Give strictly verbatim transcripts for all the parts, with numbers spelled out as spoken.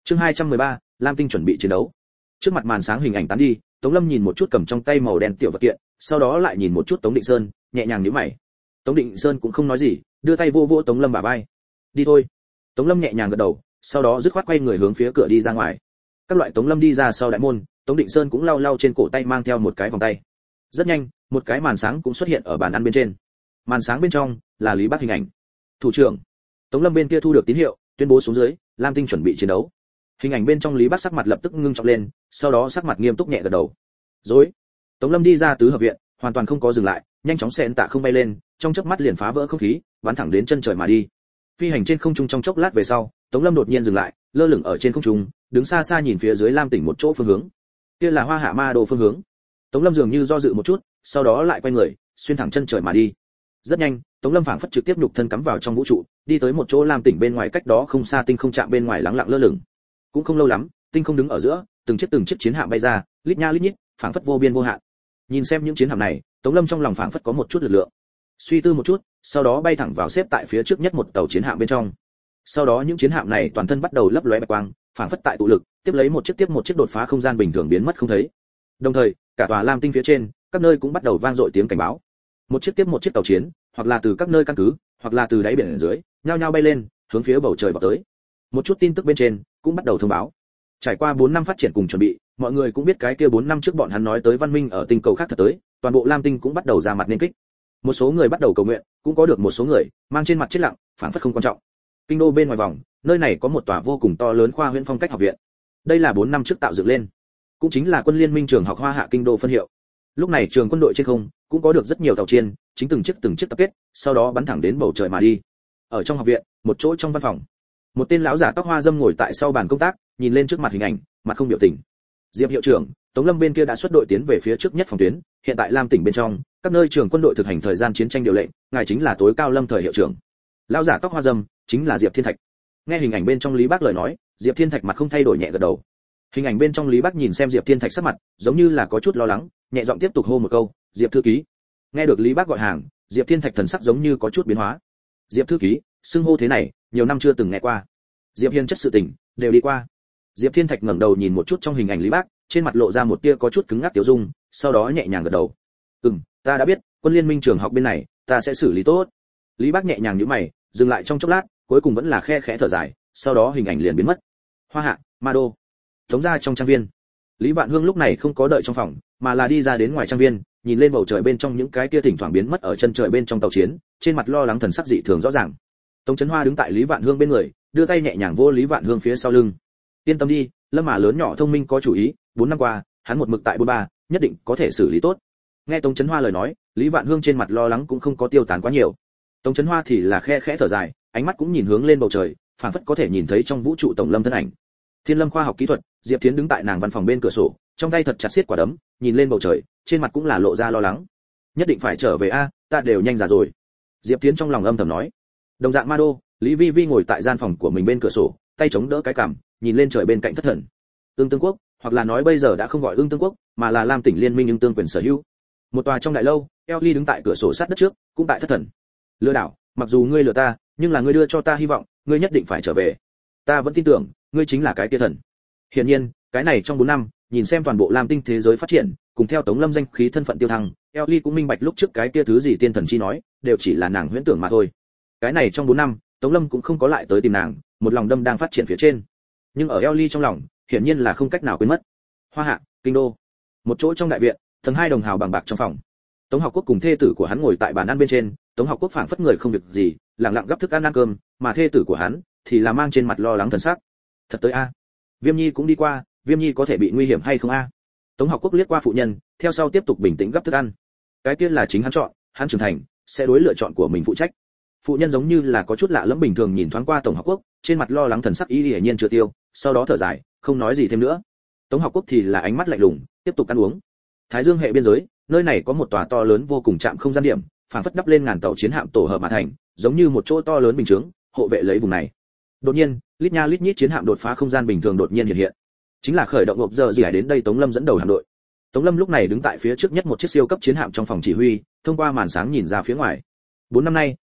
Chương hai trăm mười ba, Lam Tinh chuẩn bị chiến đấu. Trước mặt màn sáng hình ảnh tán đi, Tống Lâm nhìn một chút cầm trong tay màu đen tiểu vật kiện, sau đó lại nhìn một chút Tống Định Sơn, nhẹ nhàng nhíu mày. Tống Định Sơn cũng không nói gì, đưa tay vô vô Tống Lâm bả vai. "Đi thôi." Tống Lâm nhẹ nhàng gật đầu, sau đó dứt khoát quay người hướng phía cửa đi ra ngoài. Các loại Tống Lâm đi ra sau đại môn, Tống Định Sơn cũng lau lau trên cổ tay mang theo một cái vòng tay. Rất nhanh, một cái màn sáng cũng xuất hiện ở bàn ăn bên trên. Màn sáng bên trong là Lý Bắc hình ảnh. "Thủ trưởng." Tống Lâm bên kia thu được tín hiệu, tuyên bố xuống dưới, Lam Tinh chuẩn bị chiến đấu. Hình ảnh bên trong Lý Bắc sắc mặt lập tức ngưng trọng lên, sau đó sắc mặt nghiêm túc nhẹ gật đầu. "Rồi." Tống Lâm đi ra tứ hợp viện, hoàn toàn không có dừng lại, nhanh chóng xẹn tạ không bay lên, trong chớp mắt liền phá vỡ không khí, bắn thẳng đến chân trời mà đi. Phi hành trên không trung trong chốc lát về sau, Tống Lâm đột nhiên dừng lại, lơ lửng ở trên không trung, đứng xa xa nhìn phía dưới Lam Tỉnh một chỗ phương hướng. Kia là Hoa Hạ Ma Đô phương hướng. Tống Lâm dường như do dự một chút, sau đó lại quay người, xuyên thẳng chân trời mà đi. Rất nhanh, Tống Lâm phảng phất trực tiếp nhục thân cắm vào trong vũ trụ, đi tới một chỗ Lam Tỉnh bên ngoài cách đó không xa tinh không trạm bên ngoài lắng lặng lơ lửng. Cũng không lâu lắm, tinh không đứng ở giữa, từng chiếc từng chiếc chiến hạm bay ra, lít nha lít nhít, phảng phất vô biên vô hạn. Nhìn xem những chiến hạm này, Tống Lâm trong lòng phảng phất có một chút lực lượng. Suy tư một chút, sau đó bay thẳng vào xếp tại phía trước nhất một tàu chiến hạm bên trong. Sau đó những chiến hạm này toàn thân bắt đầu lấp lóe bạch quang, phảng phất tại tụ lực, tiếp lấy một chiếc tiếp một chiếc đột phá không gian bình thường biến mất không thấy. Đồng thời, cả tòa Lam Tinh phía trên, các nơi cũng bắt đầu vang dội tiếng cảnh báo. Một chiếc tiếp một chiếc tàu chiến, hoặc là từ các nơi căn cứ, hoặc là từ đáy biển ở dưới, nhao nhao bay lên, hướng phía bầu trời vọt tới. Một chút tin tức bên trên cũng bắt đầu thông báo. Trải qua bốn năm phát triển cùng chuẩn bị, mọi người cũng biết cái kia bốn năm trước bọn hắn nói tới văn minh ở tinh cầu khác thật tới, toàn bộ Lam Tinh cũng bắt đầu ra mặt nên kích. Một số người bắt đầu cầu nguyện, cũng có được một số người mang trên mặt chết lặng, phảng phất không quan trọng. Kinh đô bên ngoài vòng, nơi này có một tòa vô cùng to lớn khoa huyễn phong cách học viện. Đây là bốn năm trước tạo dựng lên, cũng chính là quân liên minh trường học Hoa Hạ Kinh đô phân hiệu. Lúc này trường quân đội trên không cũng có được rất nhiều tàu chiến, chính từng chiếc từng chiếc tập kết, sau đó bắn thẳng đến bầu trời mà đi. Ở trong học viện, một chỗ trong văn phòng, một tên lão giả tóc hoa dâm ngồi tại sau bàn công tác, nhìn lên trước mặt hình ảnh, mặt không biểu tình. Diệp hiệu trưởng, Tống Lâm bên kia đã xuất đội tiến về phía trước nhất phòng tuyến, hiện tại Lam Tỉnh bên trong, các nơi trường quân đội thực hành thời gian chiến tranh điều lệnh, ngài chính là tối cao lâm thời hiệu trưởng. Lão giả tóc hoa dâm chính là Diệp Thiên Thạch. Nghe hình ảnh bên trong Lý Bác lời nói, Diệp Thiên Thạch mặt không thay đổi nhẹ gật đầu. Hình ảnh bên trong Lý Bác nhìn xem Diệp Thiên Thạch sắc mặt, giống như là có chút lo lắng, nhẹ giọng tiếp tục hô một câu, "Diệp thư ký." Nghe được Lý Bác gọi hàng, Diệp Thiên Thạch thần sắc giống như có chút biến hóa. Diệp thư ký, xưng hô thế này, nhiều năm chưa từng nghe qua. Diệp Hiên chất sự tình đều đi qua. Diệp Thiên Thạch ngẩng đầu nhìn một chút trong hình ảnh Lý Bác, trên mặt lộ ra một tia có chút cứng ngắc tiểu dung, sau đó nhẹ nhàng gật đầu. "Ừm, ta đã biết, quân liên minh trường học bên này, ta sẽ xử lý tốt." Lý Bác nhẹ nhàng nhíu mày, dừng lại trong chốc lát, cuối cùng vẫn là khe khẽ thở dài, sau đó hình ảnh liền biến mất. Hoa Hạ, Ma Đô. Tống gia trong trang viên. Lý Vạn Hương lúc này không có đợi trong phòng, mà là đi ra đến ngoài trang viên, nhìn lên bầu trời bên trong những cái kia thỉnh thoảng biến mất ở chân trời bên trong tàu chiến, trên mặt lo lắng thần sắc dị thường rõ ràng. Tống Chấn Hoa đứng tại Lý Vạn Hương bên người, đưa tay nhẹ nhàng vô Lý Vạn Hương phía sau lưng. "Yên tâm đi, Lâm mà lớn nhỏ thông minh có chủ ý, bốn năm qua, hắn một mực tại bốn ba, nhất định có thể xử lý tốt." Nghe Tống Chấn Hoa lời nói, Lý Vạn Hương trên mặt lo lắng cũng không có tiêu tán quá nhiều. Tống Chấn Hoa thì là khe khẽ thở dài, ánh mắt cũng nhìn hướng lên bầu trời, phảng phất có thể nhìn thấy trong vũ trụ tổng lâm thân ảnh. Thiên Lâm khoa học kỹ thuật, Diệp Thiến đứng tại nàng văn phòng bên cửa sổ, trong tay thật chặt siết quả đấm, nhìn lên bầu trời, trên mặt cũng là lộ ra lo lắng. "Nhất định phải trở về a, ta đều nhanh già rồi." Diệp Thiến trong lòng âm thầm nói. Đồng dạng Ma Đô, Lý Vi Vi ngồi tại gian phòng của mình bên cửa sổ, tay chống đỡ cái cằm, nhìn lên trời bên cạnh thất thần. Ưng Tương Quốc, hoặc là nói bây giờ đã không gọi Ưng Tương Quốc, mà là Lam Tỉnh Liên minh Ưng Tương quyền sở hữu. Một tòa trong đại lâu, Ellie đứng tại cửa sổ sát đất trước, cũng tại thất thần. "Lừa đảo, mặc dù ngươi lừa ta, nhưng là ngươi đưa cho ta hy vọng, ngươi nhất định phải trở về. Ta vẫn tin tưởng, ngươi chính là cái kia thần." Hiển nhiên, cái này trong bốn năm, nhìn xem toàn bộ Lam Tinh thế giới phát triển, cùng theo Tống Lâm danh khí thân phận tiêu thăng, Ellie cũng minh bạch lúc trước cái kia thứ gì tiên thần chi nói, đều chỉ là nàng huyễn tưởng mà thôi. Cái này trong bốn năm, Tống Lâm cũng không có lại tới tìm nàng, một lòng đâm đang phát triển phía trên. Nhưng ở Ellie trong lòng, hiển nhiên là không cách nào quên mất. Hoa Hạ, Kinh đô. Một chỗ trong đại viện, tầng hai đồng hào bằng bạc trong phòng. Tống Học Quốc cùng thê tử của hắn ngồi tại bàn ăn bên trên, Tống Học Quốc phảng phất người không việc gì, lặng lặng gấp thức ăn ăn cơm, mà thê tử của hắn thì là mang trên mặt lo lắng thần sắc. "Thật tới a, Viêm Nhi cũng đi qua, Viêm Nhi có thể bị nguy hiểm hay không a?" Tống Học Quốc liếc qua phụ nhân, theo sau tiếp tục bình tĩnh gấp thức ăn. Cái kia là chính hắn chọn, hắn trưởng thành, sẽ đối lựa chọn của mình phụ trách. Phụ nhân giống như là có chút lạ lẫm bình thường nhìn thoáng qua Tống Học Quốc, trên mặt lo lắng thần sắc ý hiển nhiên chưa tiêu, sau đó thở dài, không nói gì thêm nữa. Tống Học Quốc thì là ánh mắt lạnh lùng, tiếp tục ăn uống. Thái Dương hệ biên giới, nơi này có một tòa to lớn vô cùng trạm không gian điểm, phảng phất đắp lên ngàn tàu chiến hạm tổ hợp mà thành, giống như một chỗ to lớn bình chướng, hộ vệ lấy vùng này. Đột nhiên, lít nha lít nhít chiến hạm đột phá không gian bình thường đột nhiên hiện hiện. Chính là khởi động ngộp giờ gì đến đây Tống Lâm dẫn đầu hạm đội. Tống Lâm lúc này đứng tại phía trước nhất một chiếc siêu cấp chiến hạm trong phòng chỉ huy, thông qua màn sáng nhìn ra phía ngoài. Bốn năm nay,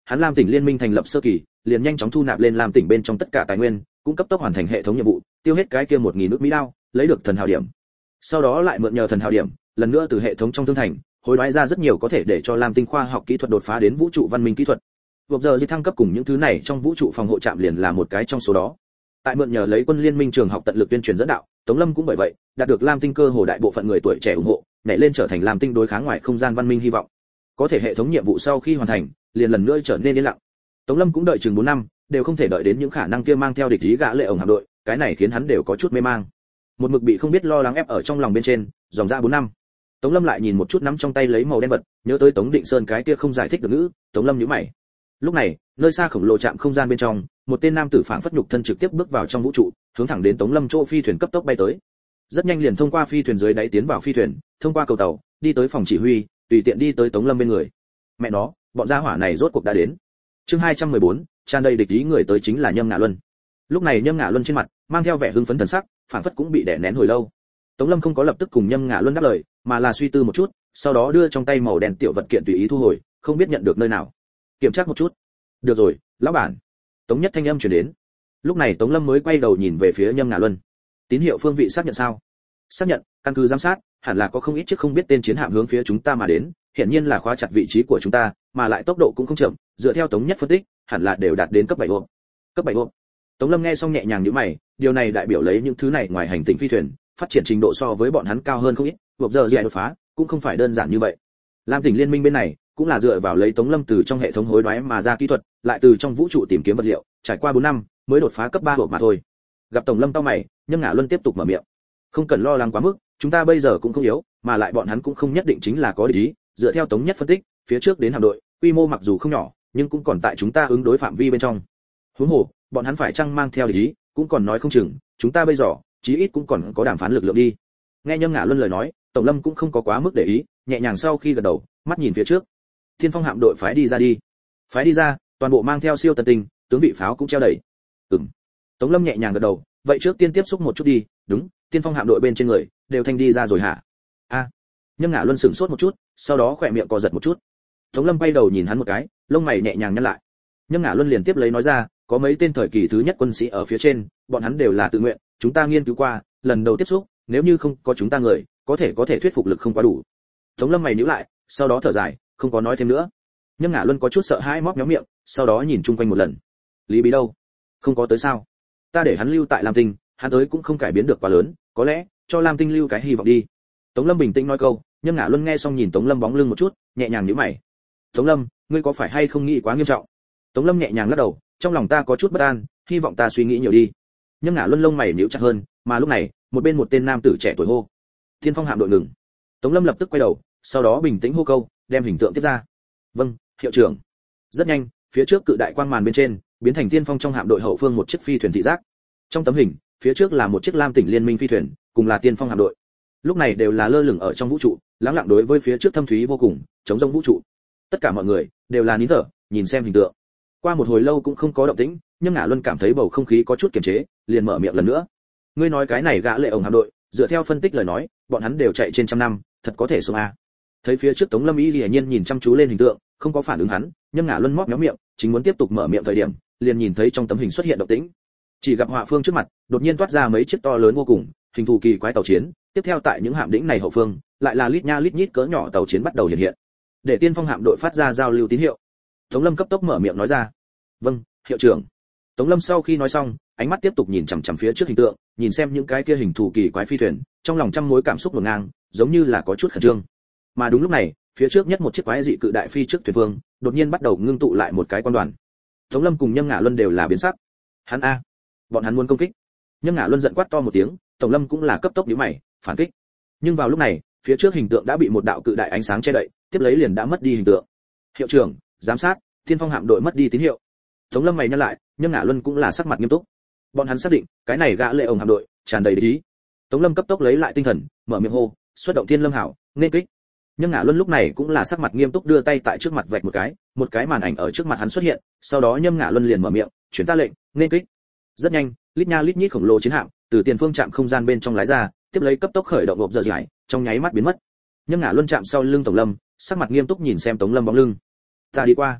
hắn Lam tỉnh liên minh thành lập sơ kỳ, liền nhanh chóng thu nạp lên Lam tỉnh bên trong tất cả tài nguyên, cũng cấp tốc hoàn thành hệ thống nhiệm vụ, tiêu hết cái kia một nghìn nước Mỹ đao, lấy được thần hào điểm. Sau đó lại mượn nhờ thần hào điểm, lần nữa từ hệ thống trong thương thành, hối đoái ra rất nhiều có thể để cho Lam tinh khoa học kỹ thuật đột phá đến vũ trụ văn minh kỹ thuật. Vượt giờ di thăng cấp cùng những thứ này trong vũ trụ phòng hộ trạm liền là một cái trong số đó. Tại mượn nhờ lấy quân liên minh trường học tận lực tuyên truyền dẫn đạo, Tống Lâm cũng bởi vậy đạt được Lam tinh cơ hồ đại bộ phận người tuổi trẻ ủng hộ, nhảy lên trở thành Lam tinh đối kháng ngoài không gian văn minh hy vọng. Có thể hệ thống nhiệm vụ sau khi hoàn thành, liền lần nữa trở nên yên lặng. Tống Lâm cũng đợi chừng bốn năm, đều không thể đợi đến những khả năng kia mang theo địch ý gã lệ ổng hạm đội, cái này khiến hắn đều có chút mê mang. Một mực bị không biết lo lắng ép ở trong lòng bên trên, dòng ra bốn năm. Tống Lâm lại nhìn một chút nắm trong tay lấy màu đen vật, nhớ tới Tống Định Sơn cái kia không giải thích được ngữ, Tống Lâm nhíu mày. Lúc này, nơi xa khổng lồ trạm không gian bên trong, một tên nam tử phảng phất nhục thân trực tiếp bước vào trong vũ trụ, hướng thẳng đến Tống Lâm chỗ phi thuyền cấp tốc bay tới. Rất nhanh liền thông qua phi thuyền dưới đáy tiến vào phi thuyền, thông qua cầu tàu, đi tới phòng chỉ huy, tùy tiện đi tới Tống Lâm bên người. Mẹ nó, bọn gia hỏa này rốt cuộc đã đến. Chương hai trăm mười bốn, tràn đầy địch ý người tới chính là Nhâm Ngạ Luân. Lúc này Nhâm Ngạ Luân trên mặt mang theo vẻ hưng phấn thần sắc, phảng phất cũng bị đè nén hồi lâu. Tống Lâm không có lập tức cùng Nhâm Ngạ Luân đáp lời, mà là suy tư một chút, sau đó đưa trong tay màu đen tiểu vật kiện tùy ý thu hồi, không biết nhận được nơi nào. Kiểm tra một chút. Được rồi, lão bản. Tống Nhất thanh âm truyền đến. Lúc này Tống Lâm mới quay đầu nhìn về phía Nhâm Ngạ Luân. Tín hiệu phương vị xác nhận sao? Xác nhận, căn cứ giám sát, hẳn là có không ít chiếc không biết tên chiến hạm hướng phía chúng ta mà đến, hiện nhiên là khóa chặt vị trí của chúng ta, mà lại tốc độ cũng không chậm, dựa theo Tống Nhất phân tích, hẳn là đều đạt đến cấp bảy ôm. Cấp bảy ôm. Tống Lâm nghe xong nhẹ nhàng nhíu mày, điều này đại biểu lấy những thứ này ngoài hành tinh phi thuyền, phát triển trình độ so với bọn hắn cao hơn không ít, buộc giờ gì đột phá, cũng không phải đơn giản như vậy. Lam tỉnh liên minh bên này, cũng là dựa vào lấy Tống Lâm từ trong hệ thống hối đoái mà ra kỹ thuật, lại từ trong vũ trụ tìm kiếm vật liệu, trải qua bốn năm mới đột phá cấp ba hộp mà thôi. Gặp Tổng Lâm tao mày, Nhâm Ngạ Luân tiếp tục mở miệng. Không cần lo lắng quá mức, chúng ta bây giờ cũng không yếu, mà lại bọn hắn cũng không nhất định chính là có địch ý, dựa theo Tống Nhất phân tích, phía trước đến hạm đội, quy mô mặc dù không nhỏ, nhưng cũng còn tại chúng ta ứng đối phạm vi bên trong. Huống hồ, bọn hắn phải chăng mang theo địch ý, cũng còn nói không chừng, chúng ta bây giờ, chí ít cũng còn có đàm phán lực lượng đi. Nghe Nhâm Ngạ Luân lời nói, Tổng Lâm cũng không có quá mức để ý, nhẹ nhàng sau khi gật đầu, mắt nhìn phía trước. Thiên Phong hạm đội phái đi ra đi. Phái đi ra, toàn bộ mang theo siêu tân tinh, tướng vị pháo cũng treo đầy. Ừm. Tống Lâm nhẹ nhàng gật đầu, vậy trước tiên tiếp xúc một chút đi, đúng, Tiên Phong hạm đội bên trên người đều thanh đi ra rồi hả? A. À. Nhâm Ngạ Luân sửng sốt một chút, sau đó khỏe miệng co giật một chút. Tống Lâm bay đầu nhìn hắn một cái, lông mày nhẹ nhàng nhăn lại. Nhâm Ngạ Luân liền tiếp lấy nói ra, có mấy tên thời kỳ thứ nhất quân sĩ ở phía trên, bọn hắn đều là tự nguyện, chúng ta nghiên cứu qua, lần đầu tiếp xúc, nếu như không có chúng ta người, có thể có thể thuyết phục lực không quá đủ. Tống Lâm mày nhíu lại, sau đó thở dài, không có nói thêm nữa. Nhâm Ngạ Luân có chút sợ hãi móc méo miệng, sau đó nhìn chung quanh một lần. Lý Bí đâu? Không có tới sao? Ta để hắn lưu tại Lam Tinh, hắn tới cũng không cải biến được quá lớn, có lẽ cho Lam Tinh lưu cái hy vọng đi. Tống Lâm bình tĩnh nói câu, Nhâm Ngạ Luân nghe xong nhìn Tống Lâm bóng lưng một chút, nhẹ nhàng nhíu mày. Tống Lâm, ngươi có phải hay không nghĩ quá nghiêm trọng? Tống Lâm nhẹ nhàng lắc đầu, trong lòng ta có chút bất an, hy vọng ta suy nghĩ nhiều đi. Nhâm Ngạ Luân lông mày nhíu chặt hơn, mà lúc này, một bên một tên nam tử trẻ tuổi hô. Thiên Phong hạm đội ngừng. Tống Lâm lập tức quay đầu, sau đó bình tĩnh hô câu, đem hình tượng tiếp ra. Vâng, hiệu trưởng. Rất nhanh, phía trước cự đại quang màn bên trên, biến thành Tiên Phong trong hạm đội hậu phương một chiếc phi thuyền thị giác. Trong tấm hình, phía trước là một chiếc Lam tỉnh liên minh phi thuyền, cùng là Tiên Phong hạm đội. Lúc này đều là lơ lửng ở trong vũ trụ, lắng lặng đối với phía trước thâm thúy vô cùng, chống rông vũ trụ. Tất cả mọi người đều là nín thở, nhìn xem hình tượng. Qua một hồi lâu cũng không có động tĩnh, nhưng Ngạ Luân cảm thấy bầu không khí có chút kiềm chế, liền mở miệng lần nữa. Ngươi nói cái này gã lệ ổng hạm đội, dựa theo phân tích lời nói, bọn hắn đều chạy trên trăm năm, thật có thể sống a. Thấy phía trước Tống Lâm ý hiển nhiên nhìn chăm chú lên hình tượng, không có phản ứng hắn, nhưng Ngạ Luân móc méo miệng, chính muốn tiếp tục mở miệng thời điểm, liền nhìn thấy trong tấm hình xuất hiện động tĩnh. Chỉ gặp họa phương trước mặt, đột nhiên toát ra mấy chiếc to lớn vô cùng, hình thù kỳ quái tàu chiến, tiếp theo tại những hạm đỉnh này hậu phương, lại là lít nha lít nhít cỡ nhỏ tàu chiến bắt đầu hiện hiện. Để Tiên Phong hạm đội phát ra giao lưu tín hiệu. Tống Lâm cấp tốc mở miệng nói ra. Vâng, hiệu trưởng. Tống Lâm sau khi nói xong, ánh mắt tiếp tục nhìn chằm chằm phía trước hình tượng, nhìn xem những cái kia hình thù kỳ quái phi thuyền, trong lòng trăm mối cảm xúc hỗn ngang, giống như là có chút khẩn trương. Mà đúng lúc này, phía trước nhất một chiếc quái dị cự đại phi trước thuyền vương, đột nhiên bắt đầu ngưng tụ lại một cái quan đoàn. Tống Lâm cùng Nhâm Ngạ Luân đều là biến sắc. Hắn a, bọn hắn muốn công kích. Nhâm Ngạ Luân giận quát to một tiếng, Tống Lâm cũng là cấp tốc nhíu mày, phản kích. Nhưng vào lúc này, phía trước hình tượng đã bị một đạo cự đại ánh sáng che đậy, tiếp lấy liền đã mất đi hình tượng. Hiệu trưởng, giám sát, Tiên Phong hạm đội mất đi tín hiệu. Tống Lâm mày nhăn lại, Nhâm Ngạ Luân cũng là sắc mặt nghiêm túc. Bọn hắn xác định, cái này gã lệ ổng hạm đội tràn đầy địch ý. Tống Lâm cấp tốc lấy lại tinh thần, mở miệng hô, xuất động Thiên Lâm hảo, nên kích. Nhâm Ngạ Luân lúc này cũng là sắc mặt nghiêm túc đưa tay tại trước mặt vạch một cái, một cái màn ảnh ở trước mặt hắn xuất hiện, sau đó Nhâm Ngạ Luân liền mở miệng, chuyển ta lệnh, nên kích. Rất nhanh, lít nha lít nhít khổng lồ chiến hạm từ tiền phương trạm không gian bên trong lái ra, tiếp lấy cấp tốc khởi động hộp giờ giải, trong nháy mắt biến mất. Nhâm Ngạ Luân chạm sau lưng Tống Lâm, sắc mặt nghiêm túc nhìn xem Tống Lâm bóng lưng. Ta đi qua.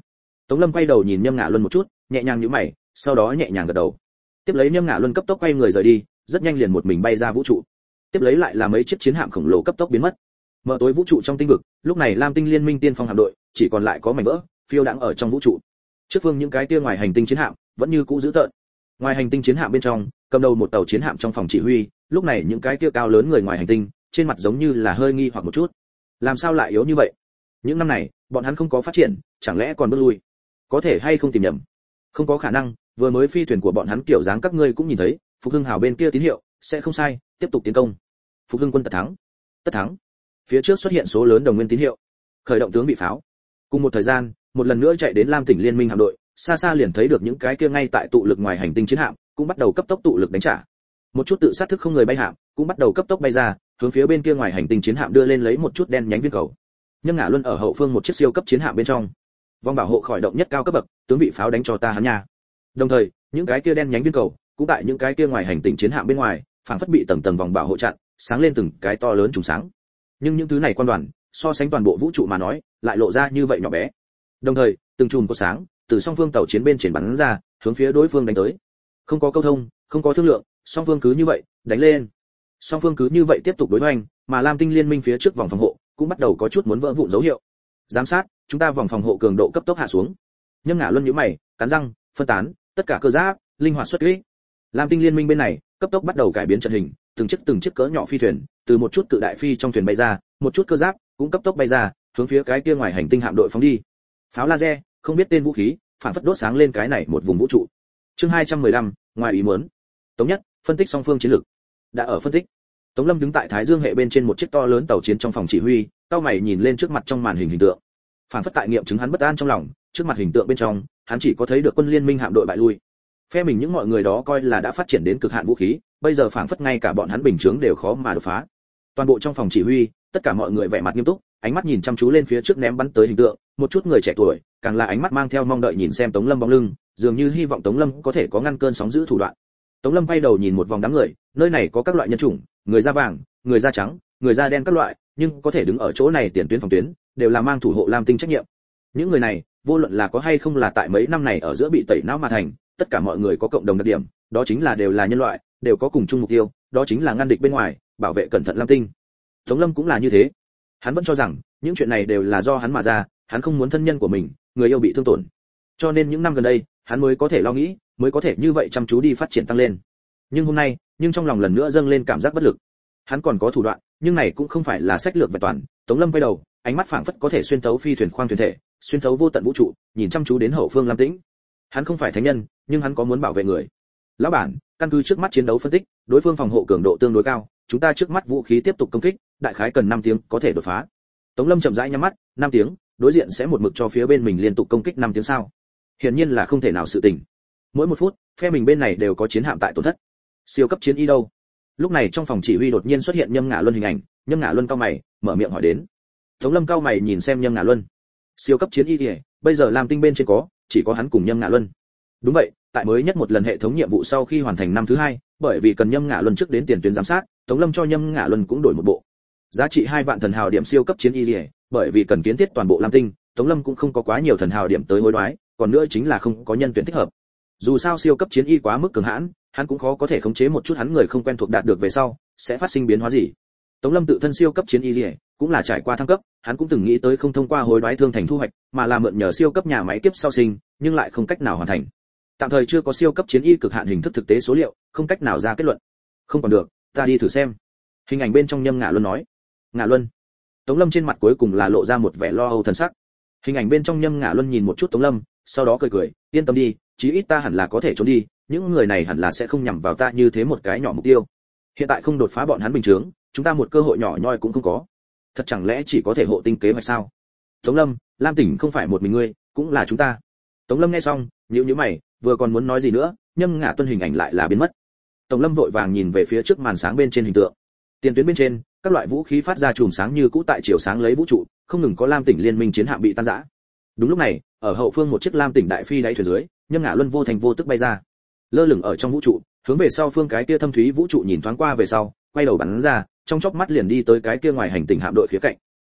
Tống Lâm quay đầu nhìn Nhâm Ngạ Luân một chút, nhẹ nhàng nhíu mày, sau đó nhẹ nhàng gật đầu. Tiếp lấy Nhâm Ngạ Luân cấp tốc quay người rời đi, rất nhanh liền một mình bay ra vũ trụ. Tiếp lấy lại là mấy chiếc chiến hạm khổng lồ cấp tốc biến mất. Mở tối vũ trụ trong tinh vực, lúc này Lam Tinh Liên minh tiên phong hạm đội chỉ còn lại có mảnh vỡ, phiêu đãng ở trong vũ trụ. Trước phương những cái kia ngoài hành tinh chiến hạm vẫn như cũ giữ tợn. Ngoài hành tinh chiến hạm bên trong, cầm đầu một tàu chiến hạm trong phòng chỉ huy, lúc này những cái kia cao lớn người ngoài hành tinh, trên mặt giống như là hơi nghi hoặc một chút. Làm sao lại yếu như vậy? Những năm này, bọn hắn không có phát triển, chẳng lẽ còn bước lui? Có thể hay không tìm nhầm? Không có khả năng, vừa mới phi thuyền của bọn hắn kiểu dáng các ngươi cũng nhìn thấy, Phục Hưng Hào bên kia tín hiệu, sẽ không sai, tiếp tục tiến công. Phục Hưng quân tất thắng. Tất thắng. Phía trước xuất hiện số lớn đồng nguyên tín hiệu. Khởi động tướng bị pháo. Cùng một thời gian, một lần nữa chạy đến Lam Tỉnh Liên minh hạm đội, xa xa liền thấy được những cái kia ngay tại tụ lực ngoài hành tinh chiến hạm, cũng bắt đầu cấp tốc tụ lực đánh trả. Một chút tự sát thức không người bay hạm, cũng bắt đầu cấp tốc bay ra, hướng phía bên kia ngoài hành tinh chiến hạm đưa lên lấy một chút đen nhánh viên cầu. Nhâm Ngạ Luân ở hậu phương một chiếc siêu cấp chiến hạm bên trong. Vòng bảo hộ khởi động nhất cao cấp bậc, tướng vị pháo đánh cho ta hắn nha. Đồng thời, những cái kia đen nhánh viên cầu, cũng tại những cái kia ngoài hành tinh chiến hạm bên ngoài, phảng phất bị tầng tầng vòng bảo hộ chặn, sáng lên từng cái to lớn trùng sáng. Nhưng những thứ này quan đoàn, so sánh toàn bộ vũ trụ mà nói, lại lộ ra như vậy nhỏ bé. Đồng thời, từng chùm có sáng, từ song phương tàu chiến bên trên bắn ra, hướng phía đối phương đánh tới. Không có câu thông, không có thương lượng, song phương cứ như vậy, đánh lên. Song phương cứ như vậy tiếp tục đối hoành, mà Lam Tinh Liên minh phía trước vòng phòng hộ, cũng bắt đầu có chút muốn vỡ vụn dấu hiệu. Giám sát, chúng ta vòng phòng hộ cường độ cấp tốc hạ xuống. Nhâm Ngạ Luân nhíu mày, cắn răng, phân tán, tất cả cơ giáp, linh hoạt xuất kích. Lam Tinh Liên minh bên này, cấp tốc bắt đầu cải biến trận hình, từng chiếc từng chiếc cỡ nhỏ phi thuyền, từ một chút cự đại phi trong thuyền bay ra, một chút cơ giáp cũng cấp tốc bay ra, hướng phía cái kia ngoài hành tinh hạm đội phóng đi. Pháo laser, không biết tên vũ khí, phản phất đốt sáng lên cái này một vùng vũ trụ. Chương hai trăm mười lăm, ngoài ý muốn. Tống Nhất, phân tích song phương chiến lược. Đã ở phân tích. Tống Lâm đứng tại Thái Dương hệ bên trên một chiếc to lớn tàu chiến trong phòng chỉ huy, cao mày nhìn lên trước mặt trong màn hình hình tượng. Phản phất tại nghiệm chứng hắn bất an trong lòng, trước mặt hình tượng bên trong, hắn chỉ có thấy được quân liên minh hạm đội bại lui. Phe mình những mọi người đó coi là đã phát triển đến cực hạn vũ khí, bây giờ phản phất ngay cả bọn hắn bình thường đều khó mà đột phá. Toàn bộ trong phòng chỉ huy, tất cả mọi người vẻ mặt nghiêm túc, ánh mắt nhìn chăm chú lên phía trước ném bắn tới hình tượng, một chút người trẻ tuổi, càng là ánh mắt mang theo mong đợi nhìn xem Tống Lâm bóng lưng, dường như hy vọng Tống Lâm có thể có ngăn cơn sóng dữ thủ đoạn. Tống Lâm quay đầu nhìn một vòng đám người, nơi này có các loại nhân chủng, người da vàng, người da trắng, người da đen các loại, nhưng có thể đứng ở chỗ này tiền tuyến phòng tuyến, đều là mang thủ hộ Lam Tinh trách nhiệm. Những người này, vô luận là có hay không là tại mấy năm này ở giữa bị tẩy não mà thành, tất cả mọi người có cộng đồng đặc điểm, đó chính là đều là nhân loại, đều có cùng chung mục tiêu, đó chính là ngăn địch bên ngoài, bảo vệ cẩn thận Lam Tinh. Tống Lâm cũng là như thế. Hắn vẫn cho rằng, những chuyện này đều là do hắn mà ra, hắn không muốn thân nhân của mình, người yêu bị thương tổn. Cho nên những năm gần đây, hắn mới có thể lo nghĩ, mới có thể như vậy chăm chú đi phát triển tăng lên. Nhưng hôm nay, nhưng trong lòng lần nữa dâng lên cảm giác bất lực. Hắn còn có thủ đoạn, nhưng này cũng không phải là sách lược vẹn toàn. Tống Lâm quay đầu, ánh mắt phảng phất có thể xuyên thấu phi thuyền khoang thuyền thể, xuyên thấu vô tận vũ trụ, nhìn chăm chú đến hậu phương Lam Tĩnh. Hắn không phải thánh nhân, nhưng hắn có muốn bảo vệ người. Lão bản, căn cứ trước mắt chiến đấu phân tích, đối phương phòng hộ cường độ tương đối cao, chúng ta trước mắt vũ khí tiếp tục công kích, đại khái cần năm tiếng có thể đột phá. Tống Lâm chậm rãi nhắm mắt, năm tiếng, đối diện sẽ một mực cho phía bên mình liên tục công kích năm tiếng sao? Hiển nhiên là không thể nào sự tình. Mỗi một phút, phe mình bên này đều có chiến hạm tại tổn thất. Siêu cấp chiến y đâu? Lúc này trong phòng chỉ huy đột nhiên xuất hiện Nhâm Ngạ Luân hình ảnh, Nhâm Ngạ Luân cau mày, mở miệng hỏi đến. Tống Lâm cau mày nhìn xem Nhâm Ngạ Luân. Siêu cấp chiến y thì, bây giờ Lam Tinh bên trên có, chỉ có hắn cùng Nhâm Ngạ Luân. Đúng vậy, tại mới nhất một lần hệ thống nhiệm vụ sau khi hoàn thành năm thứ hai, bởi vì cần Nhâm Ngạ Luân trước đến tiền tuyến giám sát, Tống Lâm cho Nhâm Ngạ Luân cũng đổi một bộ. Giá trị hai vạn thần hào điểm siêu cấp chiến y liễu, bởi vì cần kiến thiết toàn bộ Lam Tinh, Tống Lâm cũng không có quá nhiều thần hào điểm tới hối đoái, còn nữa chính là không có nhân tuyển thích hợp. Dù sao siêu cấp chiến y quá mức cường hãn, hắn cũng khó có thể khống chế một chút hắn người không quen thuộc đạt được về sau, sẽ phát sinh biến hóa gì. Tống Lâm tự thân siêu cấp chiến y liễu, cũng là trải qua thăng cấp, hắn cũng từng nghĩ tới không thông qua hối đoái thương thành thu hoạch, mà là mượn nhờ siêu cấp nhà máy kiếp sau sinh, nhưng lại không cách nào hoàn thành. Tạm thời chưa có siêu cấp chiến y cực hạn hình thức thực tế số liệu, không cách nào ra kết luận. Không còn được, ta đi thử xem. Hình ảnh bên trong Nhâm Ngạ Luân nói. Ngạ Luân. Tống Lâm trên mặt cuối cùng là lộ ra một vẻ lo âu thần sắc. Hình ảnh bên trong Nhâm Ngạ Luân nhìn một chút Tống Lâm, sau đó cười cười, yên tâm đi, chí ít ta hẳn là có thể trốn đi, những người này hẳn là sẽ không nhằm vào ta như thế một cái nhỏ mục tiêu. Hiện tại không đột phá bọn hắn bình thường, chúng ta một cơ hội nhỏ nhoi cũng không có. Thật chẳng lẽ chỉ có thể hộ tinh kế hoạch sao? Tống Lâm, Lam Tỉnh không phải một mình ngươi, cũng là chúng ta. Tống Lâm nghe xong, nhíu nhíu mày, vừa còn muốn nói gì nữa, Nhâm Ngạ Tuân hình ảnh lại là biến mất. Tống Lâm vội vàng nhìn về phía trước màn sáng bên trên hình tượng. Tiền tuyến bên trên, các loại vũ khí phát ra chùm sáng như cũ tại chiều sáng lấy vũ trụ, không ngừng có Lam Tỉnh liên minh chiến hạm bị tan rã. Đúng lúc này, ở hậu phương một chiếc Lam Tỉnh đại phi đáy thuyền dưới, Nhâm Ngạ Luân vô thành vô tức bay ra, lơ lửng ở trong vũ trụ, hướng về sau phương cái kia thâm thúy vũ trụ nhìn thoáng qua về sau, quay đầu bắn ra, trong chốc mắt liền đi tới cái kia ngoài hành tinh hạm đội khía cạnh.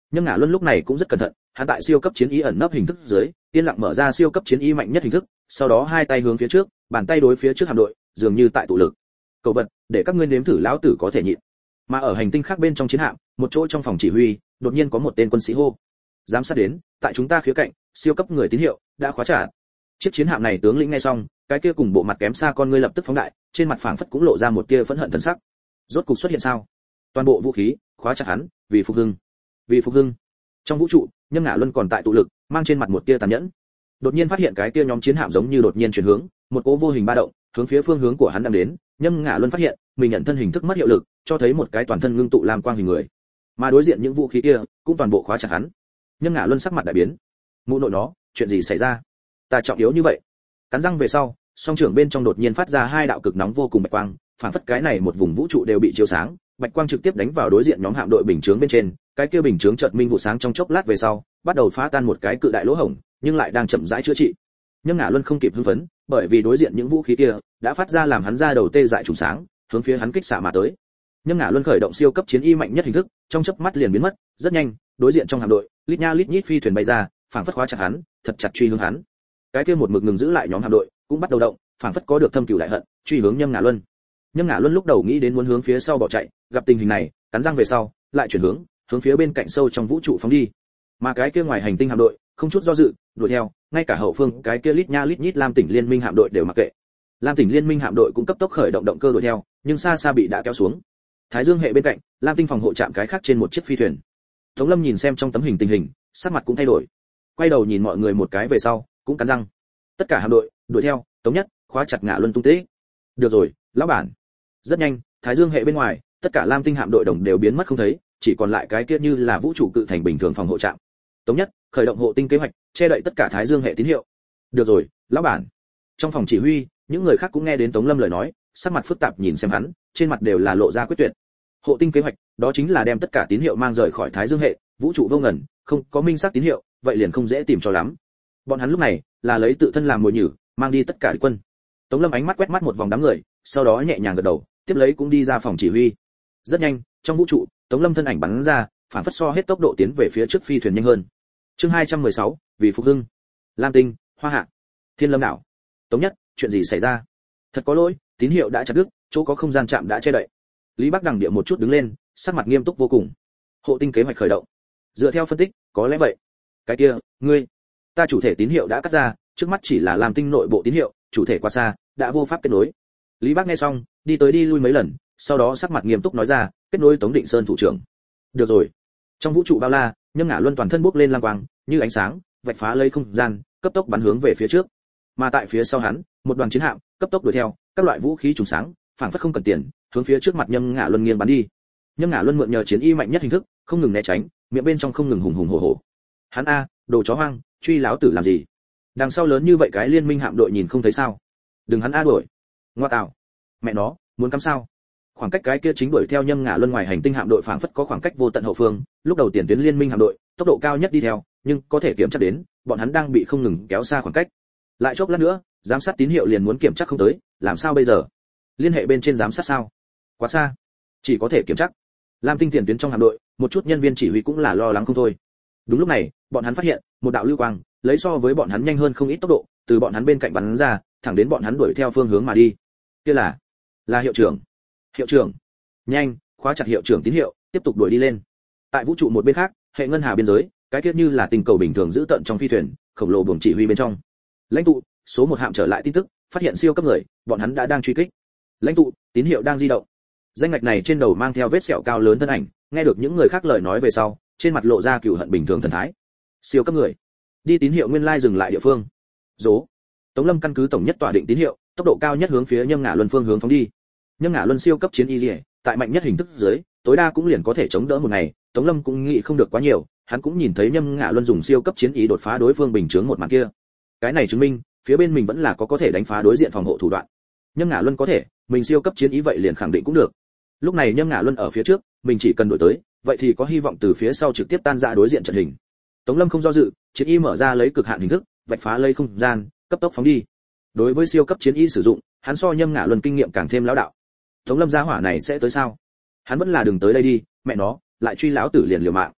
Nhâm Ngã Luân lúc này cũng rất cẩn thận, hắn tại siêu cấp chiến ý ẩn nấp hình thức dưới, yên lặng mở ra siêu cấp chiến ý mạnh nhất hình thức, sau đó hai tay hướng phía trước, bàn tay đối phía trước hạm đội, dường như tại tụ lực. Cầu vật, để các ngươi nếm thử lão tử có thể nhịn. Mà ở hành tinh khác bên trong chiến hạm, một chỗ trong phòng chỉ huy, đột nhiên có một tên quân sĩ hô: "Giám sát đến, tại chúng ta khía cạnh, siêu cấp người tín hiệu đã khóa trả." Chiếc chiến hạm này tướng lĩnh nghe xong, cái kia cùng bộ mặt kém xa con ngươi lập tức phóng đại, trên mặt phảng phất cũng lộ ra một tia phẫn hận thần sắc. Rốt cục xuất hiện sao? Toàn bộ vũ khí khóa chặt hắn, vì phục hưng. Vì phục hưng. Trong vũ trụ, Nhâm Ngã Luân còn tại tụ lực, mang trên mặt một tia tàn nhẫn. Đột nhiên phát hiện cái kia nhóm chiến hạm giống như đột nhiên chuyển hướng, một cỗ vô hình ba động, hướng phía phương hướng của hắn đang đến. Nhâm Ngã Luân phát hiện, mình nhận thân hình thức mất hiệu lực, cho thấy một cái toàn thân ngưng tụ làm quang hình người. Mà đối diện những vũ khí kia, cũng toàn bộ khóa chặt hắn. Nhâm Ngã Luân sắc mặt đại biến. Mụ nội nó, chuyện gì xảy ra? Ta trọng yếu như vậy? Cắn răng về sau, song trưởng bên trong đột nhiên phát ra hai đạo cực nóng vô cùng bạch quang, phản phất cái này một vùng vũ trụ đều bị chiếu sáng, bạch quang trực tiếp đánh vào đối diện nhóm hạm đội bình chướng bên trên, cái kia bình chướng chợt minh vụ sáng trong chốc lát về sau, bắt đầu phá tan một cái cự đại lỗ hổng, nhưng lại đang chậm rãi chữa trị. Nhâm Ngã Luân không kịp hưng phấn, bởi vì đối diện những vũ khí kia đã phát ra làm hắn ra đầu tê dại trùng sáng, hướng phía hắn kích xạ mà tới. Nhâm Ngã Luân khởi động siêu cấp chiến y mạnh nhất hình thức, trong chớp mắt liền biến mất, rất nhanh, đối diện trong hạm đội, lít nha lít nhít phi thuyền bay ra, phảng phất khóa chặt hắn, thật chặt truy hướng hắn. Cái kia một mực ngừng giữ lại nhóm hạm đội, cũng bắt đầu động, phảng phất có được thâm cừu đại hận, truy hướng Nhâm Ngã Luân. Nhâm Ngã Luân lúc đầu nghĩ đến muốn hướng phía sau bỏ chạy, gặp tình hình này, cắn răng về sau, lại chuyển hướng, hướng phía bên cạnh sâu trong vũ trụ phóng đi. Mà cái kia ngoài hành tinh hạm đội, không chút do dự, đuổi theo, ngay cả hậu phương cái kia lít nha lít nhít Lam Tỉnh Liên Minh hạm đội đều mặc kệ. Lam Tỉnh Liên Minh hạm đội cũng cấp tốc khởi động động cơ đuổi theo, nhưng xa xa bị đã kéo xuống. Thái Dương hệ bên cạnh, Lam Tinh phòng hộ trạm cái khác trên một chiếc phi thuyền. Tống Lâm nhìn xem trong tấm hình tình hình, sắc mặt cũng thay đổi. Quay đầu nhìn mọi người một cái về sau, cũng cắn răng. Tất cả hạm đội đuổi theo, Tống Nhất khóa chặt Ngã Luân tung tích. Được rồi, lão bản. Rất nhanh, Thái Dương hệ bên ngoài, tất cả Lam Tinh hạm đội đồng đều biến mất không thấy, chỉ còn lại cái kia như là vũ trụ cự thành bình thường phòng hộ trạm. Tống Nhất khởi động hộ tinh kế hoạch, che đậy tất cả Thái Dương hệ tín hiệu. Được rồi, lão bản. Trong phòng chỉ huy, những người khác cũng nghe đến Tống Lâm lời nói, sắc mặt phức tạp nhìn xem hắn, trên mặt đều là lộ ra quyết tuyệt. Hộ tinh kế hoạch, đó chính là đem tất cả tín hiệu mang rời khỏi Thái Dương hệ, vũ trụ vô ngần, không có minh xác tín hiệu, vậy liền không dễ tìm cho lắm. Bọn hắn lúc này là lấy tự thân làm mồi nhử, mang đi tất cả địch quân. Tống Lâm ánh mắt quét mắt một vòng đám người, sau đó nhẹ nhàng gật đầu, tiếp lấy cũng đi ra phòng chỉ huy. Rất nhanh, trong vũ trụ, Tống Lâm thân ảnh bắn ra, phản phất so hết tốc độ tiến về phía trước phi thuyền nhanh hơn. Chương hai trăm mười sáu, vì phục hưng. Lam Tinh, Hoa Hạ, Thiên Lâm đảo. Tống Nhất, chuyện gì xảy ra? Thật có lỗi, tín hiệu đã chặt đứt, chỗ có không gian chạm đã che đậy. Lý Bắc Đằng địa một chút đứng lên, sắc mặt nghiêm túc vô cùng. Hộ tinh kế hoạch khởi động. Dựa theo phân tích, có lẽ vậy. Cái kia, ngươi, ta chủ thể tín hiệu đã cắt ra, trước mắt chỉ là Lam Tinh nội bộ tín hiệu, chủ thể quá xa, đã vô pháp kết nối. Lý Bắc nghe xong, đi tới đi lui mấy lần, sau đó sắc mặt nghiêm túc nói ra, kết nối Tống Định Sơn thủ trưởng. Được rồi. Trong vũ trụ bao la, Nhâm Ngã Luân toàn thân bốc lên lam quang, như ánh sáng, vạch phá lấy không gian, cấp tốc bắn hướng về phía trước. Mà tại phía sau hắn, một đoàn chiến hạm cấp tốc đuổi theo, các loại vũ khí trùng sáng, phảng phất không cần tiền, hướng phía trước mặt Nhâm Ngã Luân nghiêng bắn đi. Nhâm Ngã Luân mượn nhờ chiến y mạnh nhất hình thức, không ngừng né tránh, miệng bên trong không ngừng hùng hùng hổ hổ. Hắn a, đồ chó hoang, truy láo tử làm gì? Đằng sau lớn như vậy cái liên minh hạm đội nhìn không thấy sao? Đừng hắn a đuổi. Ngoa tạo. Mẹ nó, muốn cắm sao? Khoảng cách cái kia chính đuổi theo Nhâm Ngã Luân ngoài hành tinh hạm đội phảng phất có khoảng cách vô tận hậu phương, lúc đầu tiền tuyến liên minh hạm đội, tốc độ cao nhất đi theo, nhưng có thể kiểm tra đến, bọn hắn đang bị không ngừng kéo xa khoảng cách. Lại chốc lát nữa, giám sát tín hiệu liền muốn kiểm tra không tới, làm sao bây giờ? Liên hệ bên trên giám sát sao? Quá xa, chỉ có thể kiểm tra. Lam Tinh tiền tuyến trong hạm đội, một chút nhân viên chỉ huy cũng là lo lắng không thôi. Đúng lúc này, bọn hắn phát hiện, một đạo lưu quang, lấy so với bọn hắn nhanh hơn không ít tốc độ, từ bọn hắn bên cạnh bắn ra, thẳng đến bọn hắn đuổi theo phương hướng mà đi. Kia là, là hiệu trưởng. Hiệu trưởng, nhanh, khóa chặt hiệu trưởng tín hiệu, tiếp tục đuổi đi lên. Tại vũ trụ một bên khác, hệ ngân hà biên giới, cái kia như là tình cầu bình thường giữ tận trong phi thuyền, khổng lồ buồng chỉ huy bên trong. Lãnh tụ, số một hạm trở lại tin tức, phát hiện siêu cấp người, bọn hắn đã đang truy kích. Lãnh tụ, tín hiệu đang di động. Danh ngạch này trên đầu mang theo vết sẹo cao lớn thân ảnh, nghe được những người khác lời nói về sau, trên mặt lộ ra cừu hận bình thường thần thái. Siêu cấp người, đi tín hiệu nguyên lai dừng lại địa phương. Dố. Tống Lâm căn cứ tổng nhất tỏa định tín hiệu, tốc độ cao nhất hướng phía Nhâm Ngã Luân phương hướng phóng đi. Nhâm Ngã Luân siêu cấp chiến y liễu, tại mạnh nhất hình thức dưới, tối đa cũng liền có thể chống đỡ một ngày, Tống Lâm cũng nghĩ không được quá nhiều, hắn cũng nhìn thấy Nhâm Ngã Luân dùng siêu cấp chiến ý đột phá đối phương bình chướng một màn kia. Cái này chứng minh, phía bên mình vẫn là có có thể đánh phá đối diện phòng hộ thủ đoạn. Nhâm Ngã Luân có thể, mình siêu cấp chiến ý vậy liền khẳng định cũng được. Lúc này Nhâm Ngã Luân ở phía trước, mình chỉ cần đuổi tới, vậy thì có hy vọng từ phía sau trực tiếp tan rã đối diện trận hình. Tống Lâm không do dự, chiến y mở ra lấy cực hạn hình thức, vạch phá lấy không gian, cấp tốc phóng đi. Đối với siêu cấp chiến y sử dụng, hắn so Nhâm Ngã Luân kinh nghiệm càng thêm lão đạo. Tống Lâm gia hỏa này sẽ tới sao? Hắn vẫn là đừng tới đây đi, mẹ nó, lại truy lão tử liền liều mạng.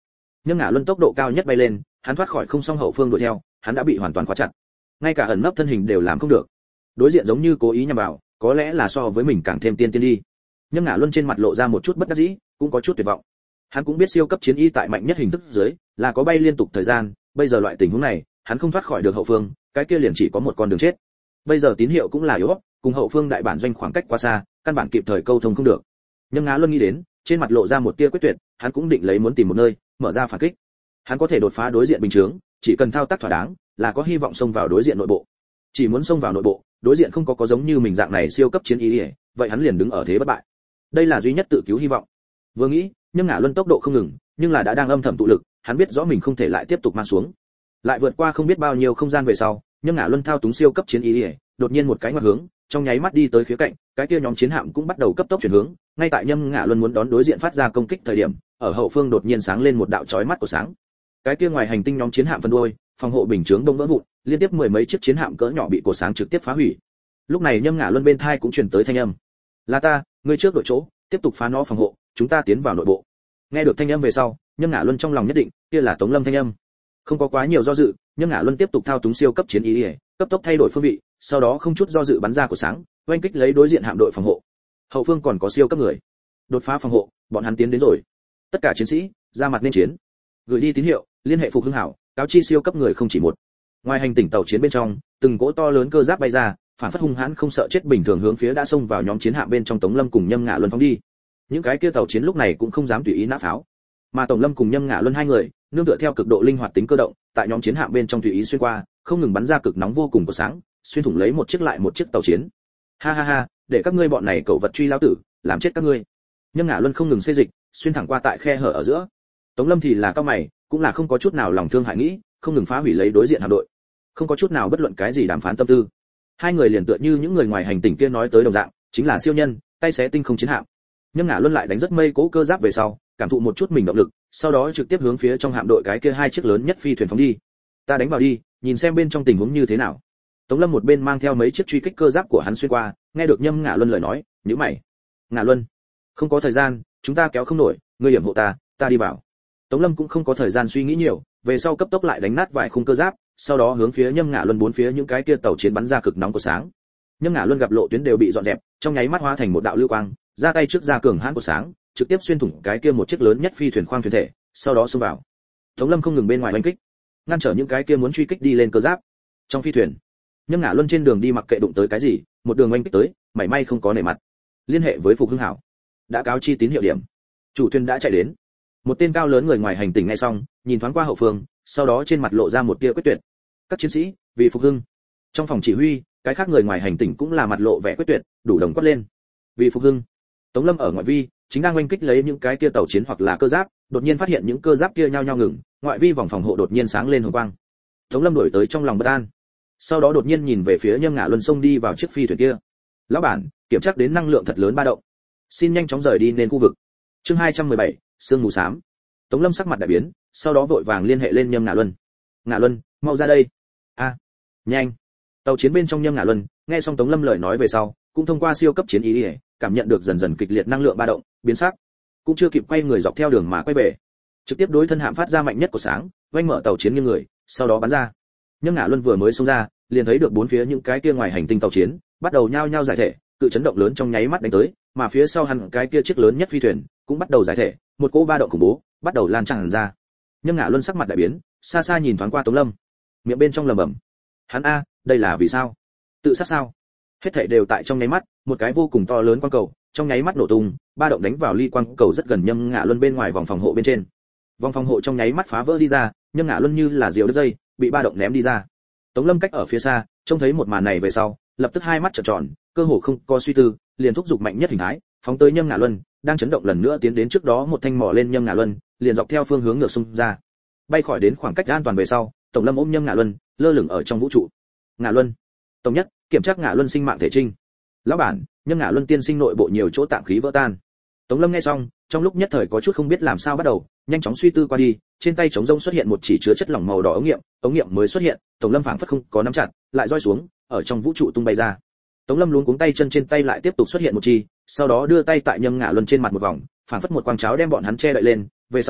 Nhâm Ngã Luân tốc độ cao nhất bay lên, hắn thoát khỏi không song hậu phương đuổi theo, hắn đã bị hoàn toàn khóa chặt, ngay cả ẩn nấp thân hình đều làm không được. Đối diện giống như cố ý nhằm vào, có lẽ là so với mình càng thêm tiên tiên đi. Nhâm Ngã Luân trên mặt lộ ra một chút bất đắc dĩ, cũng có chút tuyệt vọng. Hắn cũng biết siêu cấp chiến y tại mạnh nhất hình thức dưới, là có bay liên tục thời gian, bây giờ loại tình huống này, hắn không thoát khỏi được hậu phương, cái kia liền chỉ có một con đường chết. Bây giờ tín hiệu cũng là yếu, cùng hậu phương đại bản doanh khoảng cách quá xa, căn bản kịp thời câu thông không được. Nhâm Ngã Luân nghĩ đến, trên mặt lộ ra một tia quyết tuyệt, hắn cũng định lấy muốn tìm một nơi, mở ra phản kích. Hắn có thể đột phá đối diện bình chướng, chỉ cần thao tác thỏa đáng, là có hy vọng xông vào đối diện nội bộ. Chỉ muốn xông vào nội bộ, đối diện không có có giống như mình dạng này siêu cấp chiến y, vậy hắn liền đứng ở thế bất bại. Đây là duy nhất tự cứu hy vọng. Vừa nghĩ, Nhâm Ngã Luân tốc độ không ngừng, nhưng là đã đang âm thầm tụ lực, hắn biết rõ mình không thể lại tiếp tục mang xuống. Lại vượt qua không biết bao nhiêu không gian về sau, Nhâm Ngã Luân thao túng siêu cấp chiến y, đột nhiên một cái ngoặt hướng, trong nháy mắt đi tới khía cạnh, cái kia nhóm chiến hạm cũng bắt đầu cấp tốc chuyển hướng, ngay tại Nhâm Ngã Luân muốn đón đối diện phát ra công kích thời điểm, ở hậu phương đột nhiên sáng lên một đạo chói mắt của sáng. Cái kia ngoài hành tinh nhóm chiến hạm phân đuôi, phòng hộ bình chướng đông vỡ vụn, liên tiếp mười mấy chiếc chiến hạm cỡ nhỏ bị cột sáng trực tiếp phá hủy. Lúc này Nhâm Ngã Luân bên thai cũng truyền tới thanh âm: "Là ta, ngươi trước đội chỗ, tiếp tục phá nó phòng hộ, chúng ta tiến vào nội bộ." Nghe được thanh âm về sau, Nhâm Ngã Luân trong lòng nhất định, kia là Tống Lâm thanh âm. Không có quá nhiều do dự, Nhâm Ngã Luân tiếp tục thao túng siêu cấp chiến y, cấp tốc thay đổi phương vị, sau đó không chút do dự bắn ra của sáng, oanh kích lấy đối diện hạm đội phòng hộ. Hậu phương còn có siêu cấp người, đột phá phòng hộ, bọn hắn tiến đến rồi. Tất cả chiến sĩ, ra mặt nên chiến. Gửi đi tín hiệu, liên hệ Phục Hưng Hảo, cáo chi siêu cấp người không chỉ một. Ngoài hành tinh tàu chiến bên trong, từng cỗ to lớn cơ giáp bay ra, phản phất hung hãn không sợ chết bình thường hướng phía đã xông vào nhóm chiến hạm bên trong Tống Lâm cùng Nhâm Ngã Luân phóng đi. Những cái kia tàu chiến lúc này cũng không dám tùy ý nã pháo, mà Tống Lâm cùng Nhâm Ngã Luân hai người, nương tựa theo cực độ linh hoạt tính cơ động, tại nhóm chiến hạm bên trong tùy ý xuyên qua, không ngừng bắn ra cực nóng vô cùng của sáng, xuyên thủng lấy một chiếc lại một chiếc tàu chiến. Ha ha ha, để các ngươi bọn này cẩu vật truy lao tử, làm chết các ngươi. Nhâm Ngã Luân không ngừng xê dịch, xuyên thẳng qua tại khe hở ở giữa. Tống Lâm thì là cao mày, cũng là không có chút nào lòng thương hại nghĩ, không ngừng phá hủy lấy đối diện hạm đội, không có chút nào bất luận cái gì đàm phán tâm tư. Hai người liền tựa như những người ngoài hành tinh kia nói tới đồng dạng, chính là siêu nhân, tay xé tinh không chiến hạm. Nhâm Ngã Luân lại đánh rất mây cố cơ giáp về sau, cảm thụ một chút mình động lực, sau đó trực tiếp hướng phía trong hạm đội cái kia hai chiếc lớn nhất phi thuyền phóng đi. Ta đánh vào đi, nhìn xem bên trong tình huống như thế nào. Tống Lâm một bên mang theo mấy chiếc truy kích cơ giáp của hắn xuyên qua, nghe được Nhâm Ngã Luân lời nói, nhíu mày. Ngã Luân, không có thời gian, chúng ta kéo không nổi, ngươi hiểm hộ ta, ta đi vào. Tống Lâm cũng không có thời gian suy nghĩ nhiều, về sau cấp tốc lại đánh nát vài khung cơ giáp, sau đó hướng phía Nhâm Ngã Luân bốn phía những cái kia tàu chiến bắn ra cực nóng của sáng. Nhâm Ngã Luân gặp lộ tuyến đều bị dọn dẹp, trong nháy mắt hóa thành một đạo lưu quang, ra tay trước ra cường hãn của sáng, trực tiếp xuyên thủng cái kia một chiếc lớn nhất phi thuyền khoang thuyền thể, sau đó xông vào. Tống Lâm không ngừng bên ngoài đánh kích, ngăn trở những cái kia muốn truy kích đi lên cơ giáp. Trong phi thuyền, Nhâm Ngã Luân trên đường đi mặc kệ đụng tới cái gì, một đường oanh kích tới, mảy may không có nể mặt. Liên hệ với Phục Hưng Hảo, đã cáo chi tín hiệu điểm. Chủ thuyền đã chạy đến. Một tên cao lớn người ngoài hành tinh nghe xong, nhìn thoáng qua hậu phương, sau đó trên mặt lộ ra một tia quyết tuyệt. Các chiến sĩ, vì Phục Hưng. Trong phòng chỉ huy, cái khác người ngoài hành tinh cũng là mặt lộ vẻ quyết tuyệt, đủ đồng quát lên. Vì Phục Hưng. Tống Lâm ở ngoại vi, chính đang oanh kích lấy những cái kia tàu chiến hoặc là cơ giáp, đột nhiên phát hiện những cơ giáp kia nhao nhao ngừng, ngoại vi vòng phòng hộ đột nhiên sáng lên hồng quang. Tống Lâm đổi tới trong lòng bất an, sau đó đột nhiên nhìn về phía Nhâm Ngã Luân xông đi vào chiếc phi thuyền kia. Lão bản, kiểm tra đến năng lượng thật lớn ba động, xin nhanh chóng rời đi nên khu vực. Chương hai trăm mười bảy, sương mù xám. Tống Lâm sắc mặt đại biến, sau đó vội vàng liên hệ lên Nhâm Ngã Luân. Ngã Luân, mau ra đây. A, à, nhanh. Tàu chiến bên trong Nhâm Ngã Luân, nghe xong Tống Lâm lời nói về sau, cũng thông qua siêu cấp chiến ý, cảm nhận được dần dần kịch liệt năng lượng ba động, biến sắc, cũng chưa kịp quay người dọc theo đường mà quay về, trực tiếp đối thân hạm phát ra mạnh nhất của sáng, vanh mở tàu chiến như người, sau đó bắn ra. Nhâm Ngã Luân vừa mới xông ra, liền thấy được bốn phía những cái kia ngoài hành tinh tàu chiến, bắt đầu nhao nhao giải thể, cự chấn động lớn trong nháy mắt đánh tới, mà phía sau hắn cái kia chiếc lớn nhất phi thuyền cũng bắt đầu giải thể, một cỗ ba động khủng bố bắt đầu lan tràn ra. Nhâm Ngã Luân sắc mặt đại biến, xa xa nhìn thoáng qua Tống Lâm, miệng bên trong lẩm bẩm: hắn a, đây là vì sao? Tự sát sao? Hết thảy đều tại trong nháy mắt, một cái vô cùng to lớn quang cầu, trong nháy mắt nổ tung, ba động đánh vào ly quang cầu rất gần Nhâm Ngã Luân bên ngoài vòng phòng hộ bên trên. Vòng phòng hộ trong nháy mắt phá vỡ đi ra, Nhâm Ngã Luân như là diều đứt dây, bị ba động ném đi ra. Tống Lâm cách ở phía xa, trông thấy một màn này về sau, lập tức hai mắt trợn tròn, cơ hồ không có suy tư, liền thúc giục mạnh nhất hình thái, phóng tới Nhâm Ngã Luân, đang chấn động lần nữa tiến đến trước đó một thanh mỏ lên Nhâm Ngã Luân, liền dọc theo phương hướng ngược xung ra. Bay khỏi đến khoảng cách an toàn về sau, Tổng Lâm ôm Nhâm Ngã Luân, lơ lửng ở trong vũ trụ. Ngã Luân, Tổng Nhất, kiểm tra Ngã Luân sinh mạng thể trinh. Lão bản, Nhâm Ngã Luân tiên sinh nội bộ nhiều chỗ tạng khí vỡ tan. Tống Lâm nghe xong, trong lúc nhất thời có chút không biết làm sao bắt đầu, nhanh chóng suy tư qua đi, trên tay trống rỗng xuất hiện một chỉ chứa chất lỏng màu đỏ ống nghiệm, ống nghiệm mới xuất hiện, Tống Lâm phảng phất không có nắm chặt, lại rơi xuống, ở trong vũ trụ tung bay ra. Tống Lâm luống cuống tay chân trên tay lại tiếp tục xuất hiện một chi, sau đó đưa tay tại Nhâm Ngã Luân trên mặt một vòng, phảng phất một quang cháo đem bọn hắn che đậy lên, về sau,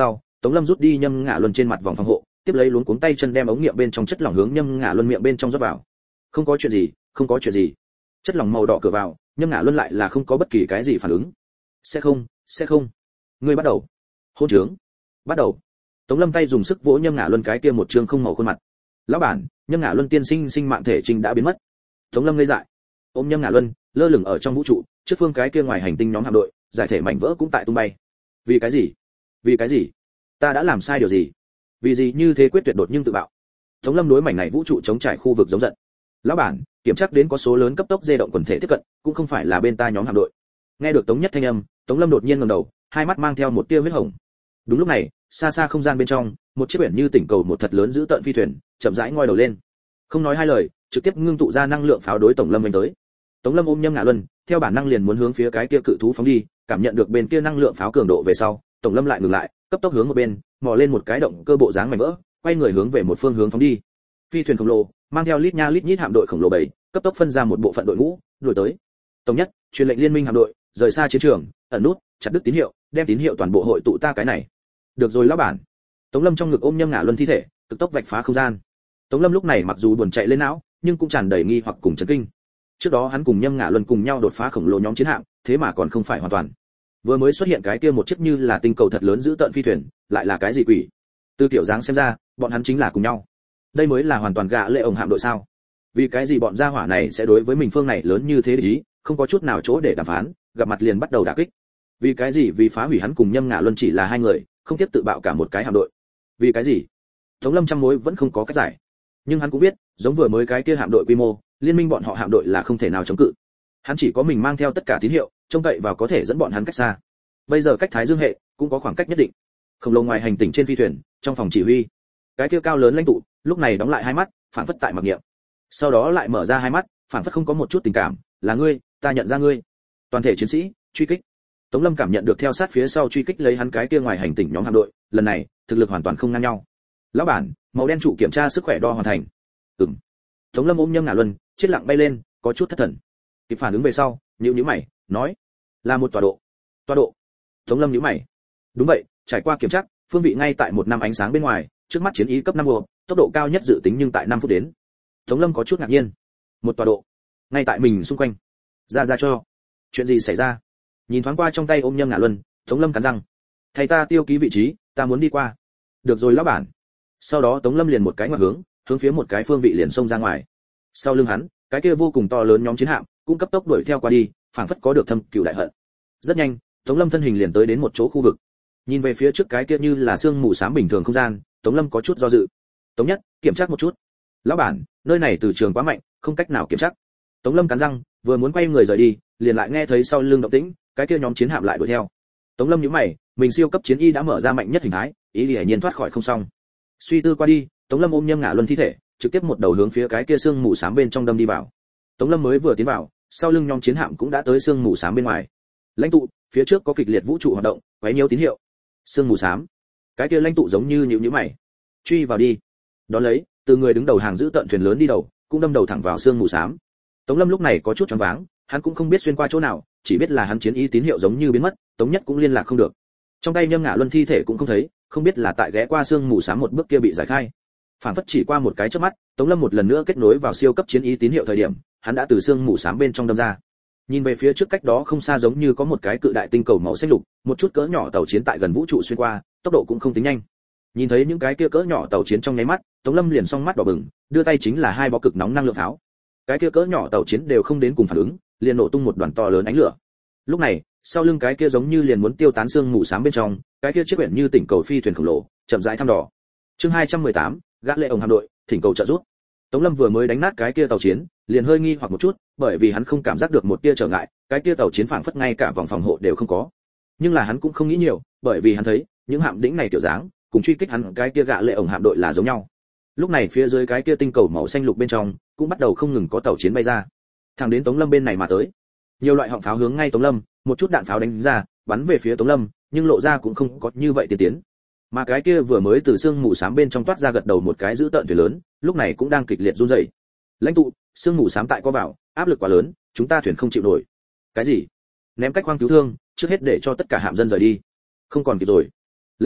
Tống Lâm rút đi Nhâm Ngả Luân trên mặt vòng phòng hộ, tiếp lấy luống cuống tay chân đem ống nghiệm bên trong chất lỏng hướng Nhâm Ngả Luân miệng bên trong rót vào. Không có chuyện gì, không có chuyện gì. Chất lỏng màu đỏ cửa vào, Nhâm Ngả Luân lại là không có bất kỳ cái gì phản ứng. Sẽ không, sẽ không. Ngươi bắt đầu. Hôn trướng. Bắt đầu. Tống Lâm tay dùng sức vỗ Nhâm Ngả Luân cái kia một trương không màu khuôn mặt. Lão bản, Nhâm Ngả Luân tiên sinh sinh mạng thể trình đã biến mất. Tống Lâm ngây dại. Ôm Nhâm Ngả Luân, lơ lửng ở trong vũ trụ, trước phương cái kia ngoài hành tinh nhóm hạm đội, giải thể mảnh vỡ cũng tại tung bay. Vì cái gì? Vì cái gì? Ta đã làm sai điều gì? Vì gì như thế quyết tuyệt đột nhưng tự bạo? Tống Lâm đối mảnh này vũ trụ chống trải khu vực giống giận. Lão bản, kiểm tra đến có số lớn cấp tốc dê động quần thể tiếp cận, cũng không phải là bên ta nhóm hạm đội. Nghe được Tống Nhất thanh âm, Tống Lâm đột nhiên ngẩng đầu, hai mắt mang theo một tia huyết hồng. Đúng lúc này, xa xa không gian bên trong, một chiếc biển như tỉnh cầu một thật lớn giữ tận phi thuyền, chậm rãi ngoi đầu lên. Không nói hai lời, trực tiếp ngưng tụ ra năng lượng pháo đối Tống Lâm vây tới. Tống Lâm ôm Nhâm Ngả Luân, theo bản năng liền muốn hướng phía cái kia cự thú phóng đi, cảm nhận được bên kia năng lượng pháo cường độ về sau, Tống Lâm lại ngừng lại, cấp tốc hướng một bên, mò lên một cái động cơ bộ dáng mảnh vỡ, quay người hướng về một phương hướng phóng đi. Phi thuyền khổng lồ mang theo lít nha lít nhít hạm đội khổng lồ bảy, cấp tốc phân ra một bộ phận đội ngũ, đuổi tới. Tổng nhất, truyền lệnh liên minh hạm đội, rời xa chiến trường, ẩn nút, chặt đứt tín hiệu, đem tín hiệu toàn bộ hội tụ ta cái này. Được rồi lão bản. Tống Lâm trong ngực ôm Nhâm Ngả Luân thi thể, cực tốc vạch phá không gian. Tống Lâm lúc này mặc dù buồn chạy lên não, nhưng cũng tràn đầy nghi hoặc cùng chấn kinh. Trước đó hắn cùng Nhâm Ngả Luân cùng nhau đột phá khổng lồ nhóm chiến hạm, thế mà còn không phải hoàn toàn. Vừa mới xuất hiện cái kia một chiếc như là tinh cầu thật lớn giữ tận phi thuyền, lại là cái gì quỷ? Từ tiểu dáng xem ra, bọn hắn chính là cùng nhau. Đây mới là hoàn toàn gạ lệ ổng hạm đội sao? Vì cái gì bọn gia hỏa này sẽ đối với mình phương này lớn như thế ý, không có chút nào chỗ để đàm phán, gặp mặt liền bắt đầu đả kích. Vì cái gì? Vì phá hủy hắn cùng Nhâm Ngả Luân chỉ là hai người, không tiếp tự bạo cả một cái hạm đội. Vì cái gì? Tống Lâm trăm mối vẫn không có cách giải. Nhưng hắn cũng biết, giống vừa mới cái kia hạm đội quy mô, liên minh bọn họ hạm đội là không thể nào chống cự. Hắn chỉ có mình mang theo tất cả tín hiệu, trông cậy vào có thể dẫn bọn hắn cách xa. Bây giờ cách Thái Dương hệ cũng có khoảng cách nhất định. Khổng lồ ngoài hành tinh trên phi thuyền, trong phòng chỉ huy, cái kia cao lớn lãnh tụ, lúc này đóng lại hai mắt, phản phất tại mặc niệm. Sau đó lại mở ra hai mắt, phản phất không có một chút tình cảm, là ngươi, ta nhận ra ngươi. Toàn thể chiến sĩ, truy kích. Tống Lâm cảm nhận được theo sát phía sau truy kích lấy hắn cái kia ngoài hành tinh nhóm hạm đội, lần này, thực lực hoàn toàn không ngang nhau. Lão bản, màu đen trụ kiểm tra sức khỏe đo hoàn thành. Ừm. Tống Lâm ôm Nhâm Ngả Luân, chết lặng bay lên, có chút thất thần. Kịp phản ứng về sau, nhíu nhíu mày, nói, là một tọa độ. Tọa độ. Tống Lâm nhíu mày. Đúng vậy, trải qua kiểm tra, phương vị ngay tại một năm ánh sáng bên ngoài, trước mắt chiến ý cấp năm bộ, tốc độ cao nhất dự tính nhưng tại năm phút đến. Tống Lâm có chút ngạc nhiên. Một tọa độ, ngay tại mình xung quanh. Ra ra cho. Chuyện gì xảy ra? Nhìn thoáng qua trong tay ôm Nhâm Ngả Luân, Tống Lâm cắn răng. Thầy ta tiêu ký vị trí, ta muốn đi qua. Được rồi lão bản. Sau đó Tống Lâm liền một cái ngoặt hướng, hướng phía một cái phương vị liền xông ra ngoài. Sau lưng hắn, cái kia vô cùng to lớn nhóm chiến hạm cũng cấp tốc đuổi theo qua đi, phảng phất có được thâm cừu đại hận. Rất nhanh, Tống Lâm thân hình liền tới đến một chỗ khu vực. Nhìn về phía trước cái kia như là sương mù xám bình thường không gian, Tống Lâm có chút do dự. Tống Nhất, kiểm tra một chút. Lão bản, nơi này từ trường quá mạnh, không cách nào kiểm tra. Tống Lâm cắn răng, vừa muốn quay người rời đi, liền lại nghe thấy sau lưng động tĩnh, cái kia nhóm chiến hạm lại đuổi theo. Tống Lâm nhíu mày, mình siêu cấp chiến y đã mở ra mạnh nhất hình thái, ý liễu nhiên thoát khỏi không xong. Suy tư qua đi, Tống Lâm ôm Nhâm Ngả Luân thi thể, trực tiếp một đầu hướng phía cái kia sương mù xám bên trong đâm đi vào. Tống Lâm mới vừa tiến vào, sau lưng nhóm chiến hạm cũng đã tới sương mù xám bên ngoài. Lãnh tụ, phía trước có kịch liệt vũ trụ hoạt động, quấy nhiễu tín hiệu. Sương mù xám. Cái kia lãnh tụ giống như nhíu nhíu mày. Truy vào đi. Đó lấy, từ người đứng đầu hàng giữ tận thuyền lớn đi đầu, cũng đâm đầu thẳng vào sương mù xám. Tống Lâm lúc này có chút choáng váng, hắn cũng không biết xuyên qua chỗ nào, chỉ biết là hắn chiến ý tín hiệu giống như biến mất, Tống Nhất cũng liên lạc không được. Trong tay Nhâm Ngả Luân thi thể cũng không thấy, không biết là tại ghé qua sương mù xám một bước kia bị giải khai. Phản phất chỉ qua một cái chớp mắt, Tống Lâm một lần nữa kết nối vào siêu cấp chiến ý tín hiệu thời điểm, hắn đã từ sương mù xám bên trong đâm ra. Nhìn về phía trước cách đó không xa giống như có một cái cự đại tinh cầu màu xanh lục, một chút cỡ nhỏ tàu chiến tại gần vũ trụ xuyên qua, tốc độ cũng không tính nhanh. Nhìn thấy những cái kia cỡ nhỏ tàu chiến trong nháy mắt, Tống Lâm liền song mắt đỏ bừng, đưa tay chính là hai bó cực nóng năng lượng pháo. Cái kia cỡ nhỏ tàu chiến đều không đến cùng phản ứng, liền nổ tung một đoàn to lớn ánh lửa. Lúc này, sau lưng cái kia giống như liền muốn tiêu tán sương mù xám bên trong, cái kia chiếc quyển như tỉnh cầu phi thuyền khổng lồ, chậm rãi thăm dò. Chương hai trăm mười tám, gã lệ ổng hạm đội, thỉnh cầu trợ giúp. Tống Lâm vừa mới đánh nát cái kia tàu chiến, liền hơi nghi hoặc một chút, bởi vì hắn không cảm giác được một tia trở ngại, cái kia tàu chiến phảng phất ngay cả vòng phòng hộ đều không có. Nhưng là hắn cũng không nghĩ nhiều, bởi vì hắn thấy, những hạm đĩnh này tiểu dáng, cùng truy kích hắn cái kia gã lệ ổng hạm đội là giống nhau. Lúc này phía dưới cái kia tinh cầu màu xanh lục bên trong, cũng bắt đầu không ngừng có tàu chiến bay ra. Thẳng đến Tống Lâm bên này mà tới. Nhiều loại họng pháo hướng ngay Tống Lâm, một chút đạn pháo đánh ra, bắn về phía Tống Lâm, nhưng lộ ra cũng không có như vậy tiên tiến. Mà cái kia vừa mới từ sương mù xám bên trong toát ra gật đầu một cái giữ tợn thuyền lớn, lúc này cũng đang kịch liệt run rẩy. Lãnh tụ, sương mù xám tại có vào, áp lực quá lớn, chúng ta thuyền không chịu nổi. Cái gì? Ném cách khoang cứu thương, trước hết để cho tất cả hạm dân rời đi. Không còn kịp rồi. Lãnh tụ,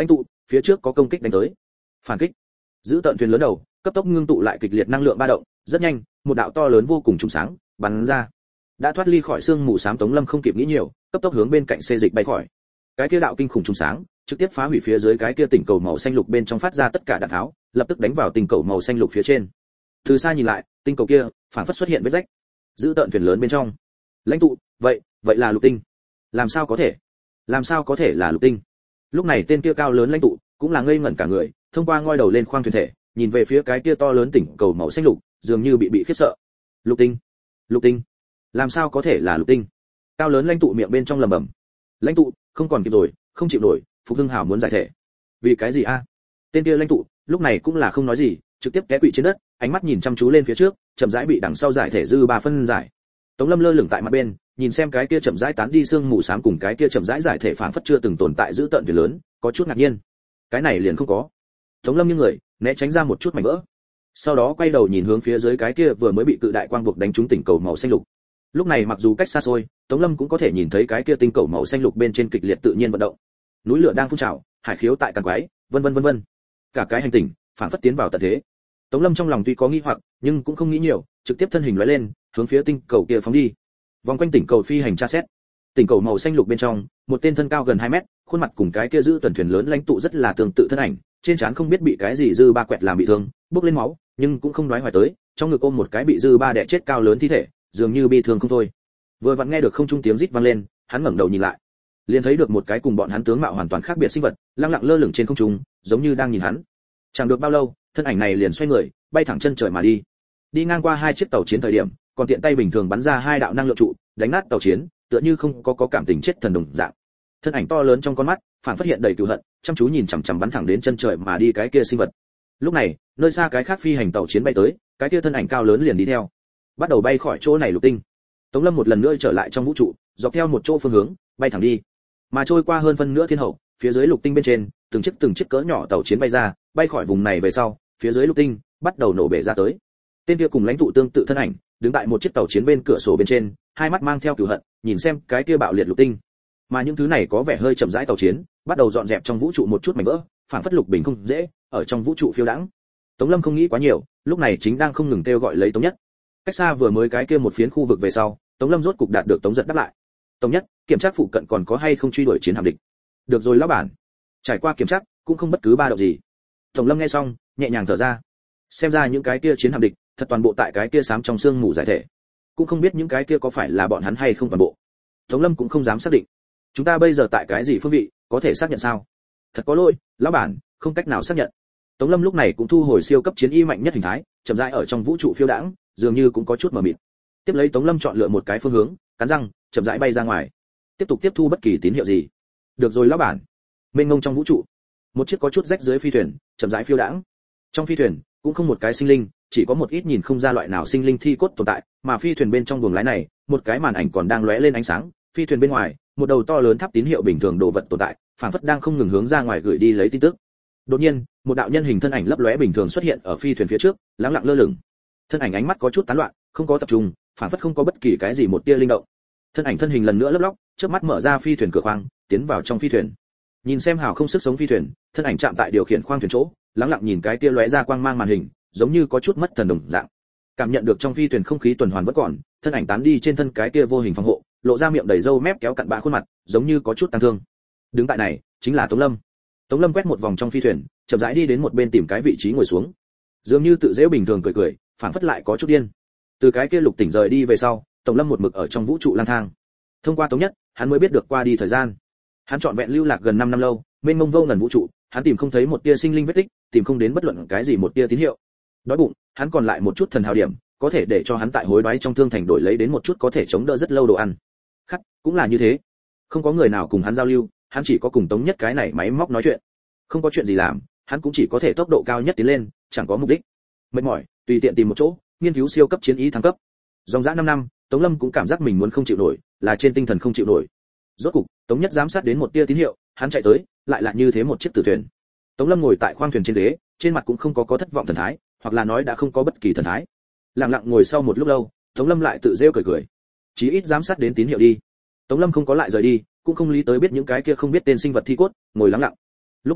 phía trước có công kích đánh tới. Phản kích. Giữ tận thuyền lớn đầu, cấp tốc ngưng tụ lại kịch liệt năng lượng ba động, rất nhanh, một đạo to lớn vô cùng trùng sáng bắn ra. Đã thoát ly khỏi xương mù xám Tống Lâm không kịp nghĩ nhiều, cấp tốc hướng bên cạnh xê dịch bay khỏi. Cái kia đạo kinh khủng trùng sáng, trực tiếp phá hủy phía dưới cái kia tỉnh cầu màu xanh lục bên trong phát ra tất cả đạn tháo, lập tức đánh vào tinh cầu màu xanh lục phía trên. Từ xa nhìn lại, tinh cầu kia phản phất xuất hiện vết rách. Giữ tận thuyền lớn bên trong. Lãnh tụ, vậy, vậy là lục tinh. Làm sao có thể? Làm sao có thể là lục tinh? Lúc này tên kia cao lớn lãnh tụ cũng là ngây ngẩn cả người, thông qua ngoi đầu lên khoang thuyền thể, nhìn về phía cái kia to lớn tỉnh cầu màu xanh lục, dường như bị bị khiếp sợ. Lục tinh, lục tinh, làm sao có thể là lục tinh? Cao lớn lãnh tụ miệng bên trong lẩm bẩm. Lãnh tụ, không còn kịp rồi, không chịu nổi, Phục Hưng Hào muốn giải thể. Vì cái gì a? Tên kia lãnh tụ lúc này cũng là không nói gì, trực tiếp té quỵ trên đất, ánh mắt nhìn chăm chú lên phía trước, chậm rãi bị đằng sau giải thể dư ba phân giải. Tống Lâm lơ lửng tại mặt bên, nhìn xem cái kia chậm rãi tán đi xương mù xám cùng cái kia chậm rãi giải thể phảng phất chưa từng tồn tại giữ tận thuyền lớn, có chút ngạc nhiên. Cái này liền không có. Tống Lâm như người, né tránh ra một chút mảnh vỡ. Sau đó quay đầu nhìn hướng phía dưới cái kia vừa mới bị cự đại quang buộc đánh trúng tỉnh cầu màu xanh lục. Lúc này mặc dù cách xa xôi, Tống Lâm cũng có thể nhìn thấy cái kia tinh cầu màu xanh lục bên trên kịch liệt tự nhiên vận động. Núi lửa đang phun trào, hải khiếu tại càn quái, vân vân vân vân. Cả cái hành tinh phảng phất tiến vào tận thế. Tống Lâm trong lòng tuy có nghi hoặc, nhưng cũng không nghĩ nhiều, trực tiếp thân hình lóe lên, hướng phía tinh cầu kia phóng đi. Vòng quanh tỉnh cầu phi hành tra xét. Tỉnh cầu màu xanh lục bên trong, một tên thân cao gần hai mét, khuôn mặt cùng cái kia giữ tuần thuyền lớn lãnh tụ rất là tương tự thân ảnh, trên trán không biết bị cái gì dư ba quẹt làm bị thương, bốc lên máu, nhưng cũng không nói hoài tới, trong ngực ôm một cái bị dư ba đè chết cao lớn thi thể, dường như bị thương không thôi. Vừa vặn nghe được không trung tiếng rít vang lên, hắn ngẩng đầu nhìn lại, liền thấy được một cái cùng bọn hắn tướng mạo hoàn toàn khác biệt sinh vật, lặng lặng lơ lửng trên không trung, giống như đang nhìn hắn. Chẳng được bao lâu, thân ảnh này liền xoay người, bay thẳng chân trời mà đi. Đi ngang qua hai chiếc tàu chiến thời điểm, còn tiện tay bình thường bắn ra hai đạo năng lượng trụ, đánh nát tàu chiến, tựa như không có có cảm tình chết thần đồng dạng. Thân ảnh to lớn trong con mắt, phản phát hiện đầy cừu hận, chăm chú nhìn chằm chằm bắn thẳng đến chân trời mà đi cái kia sinh vật. Lúc này, nơi xa cái khác phi hành tàu chiến bay tới, cái kia thân ảnh cao lớn liền đi theo, bắt đầu bay khỏi chỗ này lục tinh. Tống Lâm một lần nữa trở lại trong vũ trụ, dọc theo một chỗ phương hướng, bay thẳng đi. Mà trôi qua hơn phân nửa thiên hậu, phía dưới lục tinh bên trên, từng chiếc từng chiếc cỡ nhỏ tàu chiến bay ra, bay khỏi vùng này về sau, phía dưới lục tinh bắt đầu nổ bể ra tới. Tên kia cùng lãnh tụ tương tự thân ảnh, đứng tại một chiếc tàu chiến bên cửa sổ bên trên, hai mắt mang theo cừu hận, nhìn xem cái kia bạo liệt lục tinh. Mà những thứ này có vẻ hơi chậm rãi tàu chiến, bắt đầu dọn dẹp trong vũ trụ một chút mảnh vỡ, phản phất lục bình không dễ, ở trong vũ trụ phiêu đãng. Tống Lâm không nghĩ quá nhiều, lúc này chính đang không ngừng kêu gọi lấy Tống Nhất. Cách xa vừa mới cái kia một phiến khu vực về sau, Tống Lâm rốt cục đạt được Tống Giật đáp lại. Tống Nhất, kiểm tra phụ cận còn có hay không truy đuổi chiến hạm địch. Được rồi lão bản. Trải qua kiểm tra, cũng không bất cứ ba động gì. Tống Lâm nghe xong, nhẹ nhàng thở ra. Xem ra những cái kia chiến hạm địch, thật toàn bộ tại cái kia xám trong xương mù giải thể. Cũng không biết những cái kia có phải là bọn hắn hay không toàn bộ. Tống Lâm cũng không dám xác định. Chúng ta bây giờ tại cái gì phương vị, có thể xác nhận sao? Thật có lỗi, lão bản, không cách nào xác nhận. Tống Lâm lúc này cũng thu hồi siêu cấp chiến y mạnh nhất hình thái, chậm rãi ở trong vũ trụ phiêu đãng, dường như cũng có chút mờ mịt. Tiếp lấy Tống Lâm chọn lựa một cái phương hướng, cắn răng, chậm rãi bay ra ngoài. Tiếp tục tiếp thu bất kỳ tín hiệu gì. Được rồi lão bản. Mênh mông trong vũ trụ, một chiếc có chút rách dưới phi thuyền, chậm rãi phiêu đãng. Trong phi thuyền cũng không một cái sinh linh, chỉ có một ít nhìn không ra loại nào sinh linh thi cốt tồn tại, mà phi thuyền bên trong buồng lái này, một cái màn ảnh còn đang lóe lên ánh sáng, phi thuyền bên ngoài, một đầu to lớn tháp tín hiệu bình thường đồ vật tồn tại, phảng phất đang không ngừng hướng ra ngoài gửi đi lấy tin tức. Đột nhiên, một đạo nhân hình thân ảnh lấp lóe bình thường xuất hiện ở phi thuyền phía trước, lặng lặng lơ lửng. Thân ảnh ánh mắt có chút tán loạn, không có tập trung, phảng phất không có bất kỳ cái gì một tia linh động. Thân ảnh thân hình lần nữa lấp lóc, chớp mắt mở ra phi thuyền cửa khoang, tiến vào trong phi thuyền. Nhìn xem hào không sức sống phi thuyền, thân ảnh chạm tại điều khiển khoang thuyền chỗ, lặng lặng nhìn cái tia lóe ra quang mang màn hình, giống như có chút mất thần đồng dạng. Cảm nhận được trong phi thuyền không khí tuần hoàn vẫn còn, thân ảnh tán đi trên thân cái kia vô hình phòng hộ, lộ ra miệng đầy râu mép kéo cặn bã khuôn mặt, giống như có chút tăng thương. Đứng tại này, chính là Tống Lâm. Tống Lâm quét một vòng trong phi thuyền, chậm rãi đi đến một bên tìm cái vị trí ngồi xuống. Dường như tự giễu bình thường cười cười, phảng phất lại có chút điên. Từ cái kia lục tỉnh rời đi về sau, Tống Lâm một mực ở trong vũ trụ lang thang. Thông qua Tống Nhất, hắn mới biết được qua đi thời gian. Hắn trọn vẹn lưu lạc gần năm năm lâu, mênh mông vô ngần vũ trụ, hắn tìm không thấy một tia sinh linh vết tích, tìm không đến bất luận cái gì một tia tín hiệu. Đói bụng, hắn còn lại một chút thần hào điểm, có thể để cho hắn tại hối đoái trong thương thành đổi lấy đến một chút có thể chống đỡ rất lâu đồ ăn. Khắc, cũng là như thế. Không có người nào cùng hắn giao lưu, hắn chỉ có cùng Tống Nhất cái này máy móc nói chuyện. Không có chuyện gì làm, hắn cũng chỉ có thể tốc độ cao nhất tiến lên, chẳng có mục đích. Mệt mỏi, tùy tiện tìm một chỗ, nghiên cứu siêu cấp chiến ý thăng cấp. Dòng dã năm năm, Tống Lâm cũng cảm giác mình muốn không chịu nổi, là trên tinh thần không chịu nổi. Rốt cục, Tống Nhất giám sát đến một tia tín hiệu, hắn chạy tới, lại là như thế một chiếc tử thuyền. Tống Lâm ngồi tại khoang thuyền trên ghế, trên mặt cũng không có có thất vọng thần thái, hoặc là nói đã không có bất kỳ thần thái. Lặng lặng ngồi sau một lúc lâu, Tống Lâm lại tự rêu cười cười. Chí ít giám sát đến tín hiệu đi. Tống Lâm không có lại rời đi, cũng không lý tới biết những cái kia không biết tên sinh vật thi cốt, ngồi lắng lặng. Lúc này,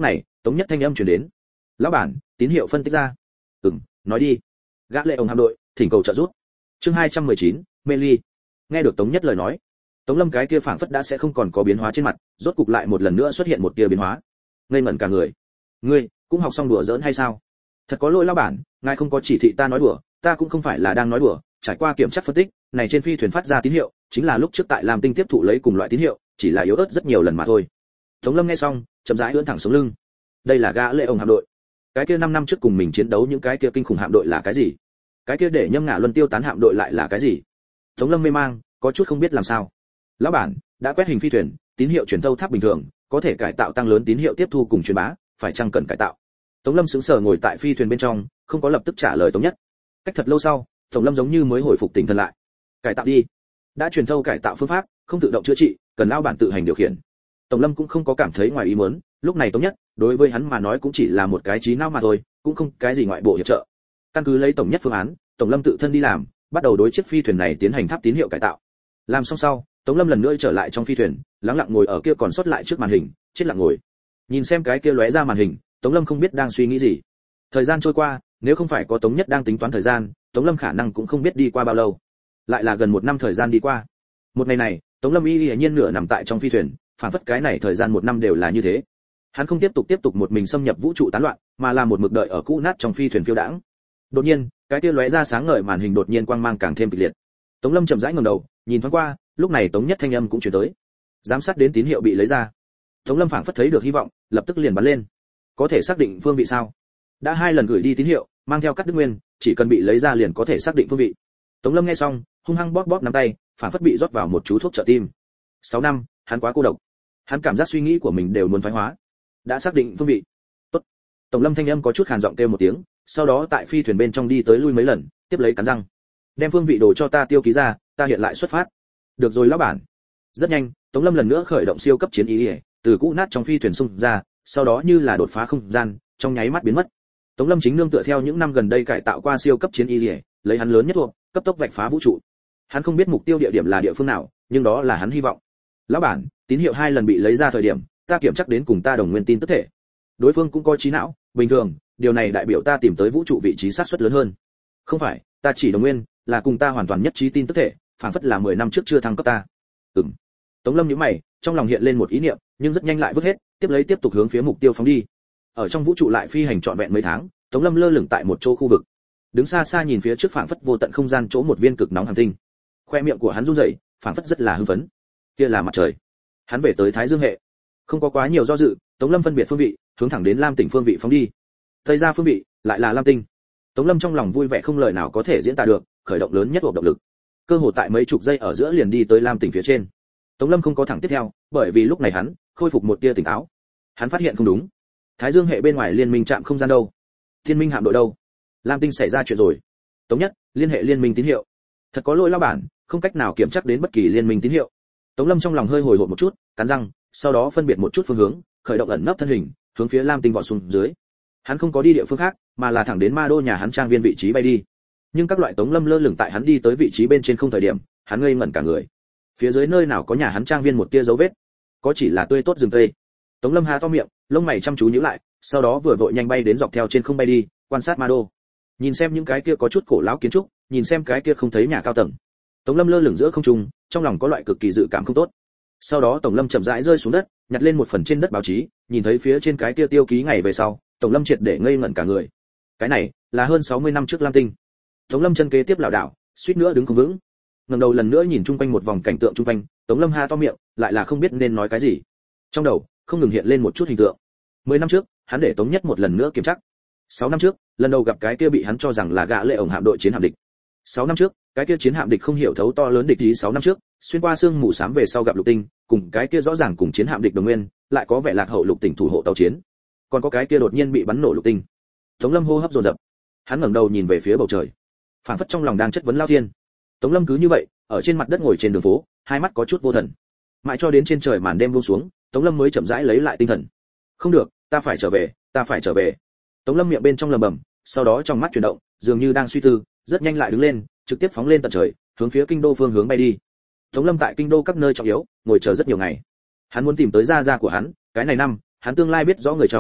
Tống Nhất thanh âm truyền đến. Lão bản, tín hiệu phân tích ra. Ừm, nói đi. Gã lệ ổng hạm đội, thỉnh cầu trợ giúp. Chương hai trăm mười chín, mê ly. Nghe được Tống Nhất lời nói, Tống Lâm cái kia phảng phất đã sẽ không còn có biến hóa trên mặt, rốt cục lại một lần nữa xuất hiện một tia biến hóa. Ngây ngẩn cả người. Ngươi cũng học xong đùa giỡn hay sao? Thật có lỗi lão bản, ngài không có chỉ thị ta nói đùa, ta cũng không phải là đang nói đùa, trải qua kiểm tra phân tích, này trên phi thuyền phát ra tín hiệu, chính là lúc trước tại Lam Tinh tiếp thụ lấy cùng loại tín hiệu, chỉ là yếu ớt rất nhiều lần mà thôi. Tống Lâm nghe xong, chậm rãi ưỡn thẳng sống lưng. Đây là gã lệ ổng hạm đội. Cái kia năm năm trước cùng mình chiến đấu những cái kia kinh khủng hạm đội là cái gì? Cái kia để Nhâm Ngả Luân tiêu tán hạm đội lại là cái gì? Tống Lâm mê mang, có chút không biết làm sao. Lão bản, đã quét hình phi thuyền, tín hiệu truyền thâu tháp bình thường, có thể cải tạo tăng lớn tín hiệu tiếp thu cùng truyền bá, phải chăng cần cải tạo? Tống Lâm sững sờ ngồi tại phi thuyền bên trong, không có lập tức trả lời Tống Nhất. Cách thật lâu sau, Tống Lâm giống như mới hồi phục tinh thần lại. Cải tạo đi. Đã truyền thâu cải tạo phương pháp, không tự động chữa trị, cần lão bản tự hành điều khiển. Tống Lâm cũng không có cảm thấy ngoài ý muốn, lúc này Tống Nhất, đối với hắn mà nói cũng chỉ là một cái trí não mà thôi, cũng không cái gì ngoại bộ hiệp trợ. Căn cứ lấy Tổng Nhất phương án, Tống Lâm tự thân đi làm, bắt đầu đối chiếc phi thuyền này tiến hành tháp tín hiệu cải tạo. Làm xong sau, Tống Lâm lần nữa trở lại trong phi thuyền, lắng lặng ngồi ở kia còn sót lại trước màn hình, chết lặng ngồi. Nhìn xem cái kia lóe ra màn hình, Tống Lâm không biết đang suy nghĩ gì. Thời gian trôi qua, nếu không phải có Tống Nhất đang tính toán thời gian, Tống Lâm khả năng cũng không biết đi qua bao lâu. Lại là gần một năm thời gian đi qua. Một ngày này, Tống Lâm y hiển nhiên nửa nằm tại trong phi thuyền, phản phất cái này thời gian một năm đều là như thế. Hắn không tiếp tục tiếp tục một mình xâm nhập vũ trụ tán loạn, mà là một mực đợi ở cũ nát trong phi thuyền phiêu đãng. Đột nhiên, cái kia lóe ra sáng ngời màn hình đột nhiên quang mang càng thêm kịch liệt. Tống Lâm chậm rãi ngẩng đầu, nhìn thoáng qua, lúc này Tống Nhất thanh âm cũng truyền tới. Giám sát đến tín hiệu bị lấy ra. Tống Lâm phảng phất thấy được hy vọng, lập tức liền bắn lên. Có thể xác định phương vị sao? Đã hai lần gửi đi tín hiệu, mang theo cắt đứt nguyên, chỉ cần bị lấy ra liền có thể xác định phương vị. Tống Lâm nghe xong, hung hăng bóp bóp nắm tay, phảng phất bị rót vào một chú thuốc trợ tim. Sáu năm, hắn quá cô độc. Hắn cảm giác suy nghĩ của mình đều muốn thoái hóa. Đã xác định phương vị. Tốt. Tống Lâm thanh âm có chút khàn giọng kêu một tiếng, sau đó tại phi thuyền bên trong đi tới lui mấy lần, tiếp lấy cắn răng. Đem phương vị đồ cho ta tiêu ký ra, ta hiện lại xuất phát. Được rồi lão bản. Rất nhanh, Tống Lâm lần nữa khởi động siêu cấp chiến ý, từ cũ nát trong phi thuyền xung ra, sau đó như là đột phá không gian, trong nháy mắt biến mất. Tống Lâm chính nương tựa theo những năm gần đây cải tạo qua siêu cấp chiến ý, lấy hắn lớn nhất thuộc, cấp tốc vạch phá vũ trụ. Hắn không biết mục tiêu địa điểm là địa phương nào, nhưng đó là hắn hy vọng. Lão bản, tín hiệu hai lần bị lấy ra thời điểm, ta kiểm chắc đến cùng ta đồng nguyên tin tức thể. Đối phương cũng có trí não, bình thường, điều này đại biểu ta tìm tới vũ trụ vị trí xác suất lớn hơn. Không phải, ta chỉ đồng nguyên, là cùng ta hoàn toàn nhất trí tin tức thể, phản phất là mười năm trước chưa thăng cấp ta. Ừm. Tống Lâm nhíu mày, trong lòng hiện lên một ý niệm, nhưng rất nhanh lại vứt hết, tiếp lấy tiếp tục hướng phía mục tiêu phóng đi. Ở trong vũ trụ lại phi hành trọn vẹn mấy tháng, Tống Lâm lơ lửng tại một chỗ khu vực. Đứng xa xa nhìn phía trước phảng phất vô tận không gian chỗ một viên cực nóng hành tinh. Khoe miệng của hắn run rẩy, phảng phất rất là hưng phấn. Kia là mặt trời. Hắn về tới Thái Dương hệ. Không có quá nhiều do dự, Tống Lâm phân biệt phương vị, hướng thẳng đến Lam Tỉnh phương vị phóng đi. Thời ra phương vị, lại là Lam Tinh. Tống Lâm trong lòng vui vẻ không lời nào có thể diễn tả được, khởi động lớn nhất hộp động lực. Cơ hồ tại mấy chục giây ở giữa liền đi tới Lam Tỉnh phía trên. Tống Lâm không có thẳng tiếp theo, bởi vì lúc này hắn khôi phục một tia tỉnh táo. Hắn phát hiện không đúng. Thái Dương hệ bên ngoài liên minh trạm không gian đâu? Thiên minh hạm đội đâu? Lam Tinh xảy ra chuyện rồi. Tống Nhất, liên hệ liên minh tín hiệu. Thật có lỗi lão bản, không cách nào kiểm chắc đến bất kỳ liên minh tín hiệu. Tống Lâm trong lòng hơi hồi hộp một chút, cắn răng, sau đó phân biệt một chút phương hướng, khởi động ẩn nấp thân hình, hướng phía Lam Tinh vọt xuống dưới. Hắn không có đi địa phương khác, mà là thẳng đến ma đô nhà hắn trang viên vị trí bay đi. Nhưng các loại Tống Lâm lơ lửng tại hắn đi tới vị trí bên trên không thời điểm, hắn ngây ngẩn cả người. Phía dưới nơi nào có nhà hắn trang viên một tia dấu vết, có chỉ là tươi tốt rừng tây. Tống Lâm há to miệng, lông mày chăm chú nhíu lại, sau đó vừa vội nhanh bay đến dọc theo trên không bay đi, quan sát ma đô. Nhìn xem những cái kia có chút cổ lão kiến trúc, nhìn xem cái kia không thấy nhà cao tầng. Tống Lâm lơ lửng giữa không trung, trong lòng có loại cực kỳ dự cảm không tốt. Sau đó Tống Lâm chậm rãi rơi xuống đất, nhặt lên một phần trên đất báo chí, nhìn thấy phía trên cái kia tiêu ký ngày về sau, Tống Lâm triệt để ngây ngẩn cả người. Cái này là hơn sáu mươi năm trước Lam Tinh. Tống Lâm chân kế tiếp lảo đảo, suýt nữa đứng không vững. Ngẩng đầu lần nữa nhìn chung quanh một vòng cảnh tượng chung quanh, Tống Lâm há to miệng, lại là không biết nên nói cái gì. Trong đầu không ngừng hiện lên một chút hình tượng. Mười năm trước, hắn để Tống Nhất một lần nữa kiểm tra. Sáu năm trước, lần đầu gặp cái kia bị hắn cho rằng là gã lệ ổng hạm đội chiến hạm địch. Sáu năm trước, cái kia chiến hạm địch không hiểu thấu to lớn địch ý sáu năm trước, xuyên qua sương mù xám về sau gặp lục tinh, cùng cái kia rõ ràng cùng chiến hạm địch đồng nguyên, lại có vẻ lạc hậu lục tỉnh thủ hộ tàu chiến. Còn có cái kia đột nhiên bị bắn nổ lục tinh. Tống Lâm hô hấp dồn dập. Hắn ngẩng đầu nhìn về phía bầu trời. Phản phất trong lòng đang chất vấn lao thiên. Tống Lâm cứ như vậy, ở trên mặt đất ngồi trên đường phố, hai mắt có chút vô thần. Mãi cho đến trên trời màn đêm buông xuống, Tống Lâm mới chậm rãi lấy lại tinh thần. Không được, ta phải trở về, ta phải trở về. Tống Lâm miệng bên trong lẩm bẩm, sau đó trong mắt chuyển động, dường như đang suy tư, rất nhanh lại đứng lên, trực tiếp phóng lên tận trời, hướng phía kinh đô phương hướng bay đi. Tống Lâm tại kinh đô các nơi trọng yếu, ngồi chờ rất nhiều ngày. Hắn muốn tìm tới gia gia của hắn, cái này năm, hắn tương lai biết rõ người chồng,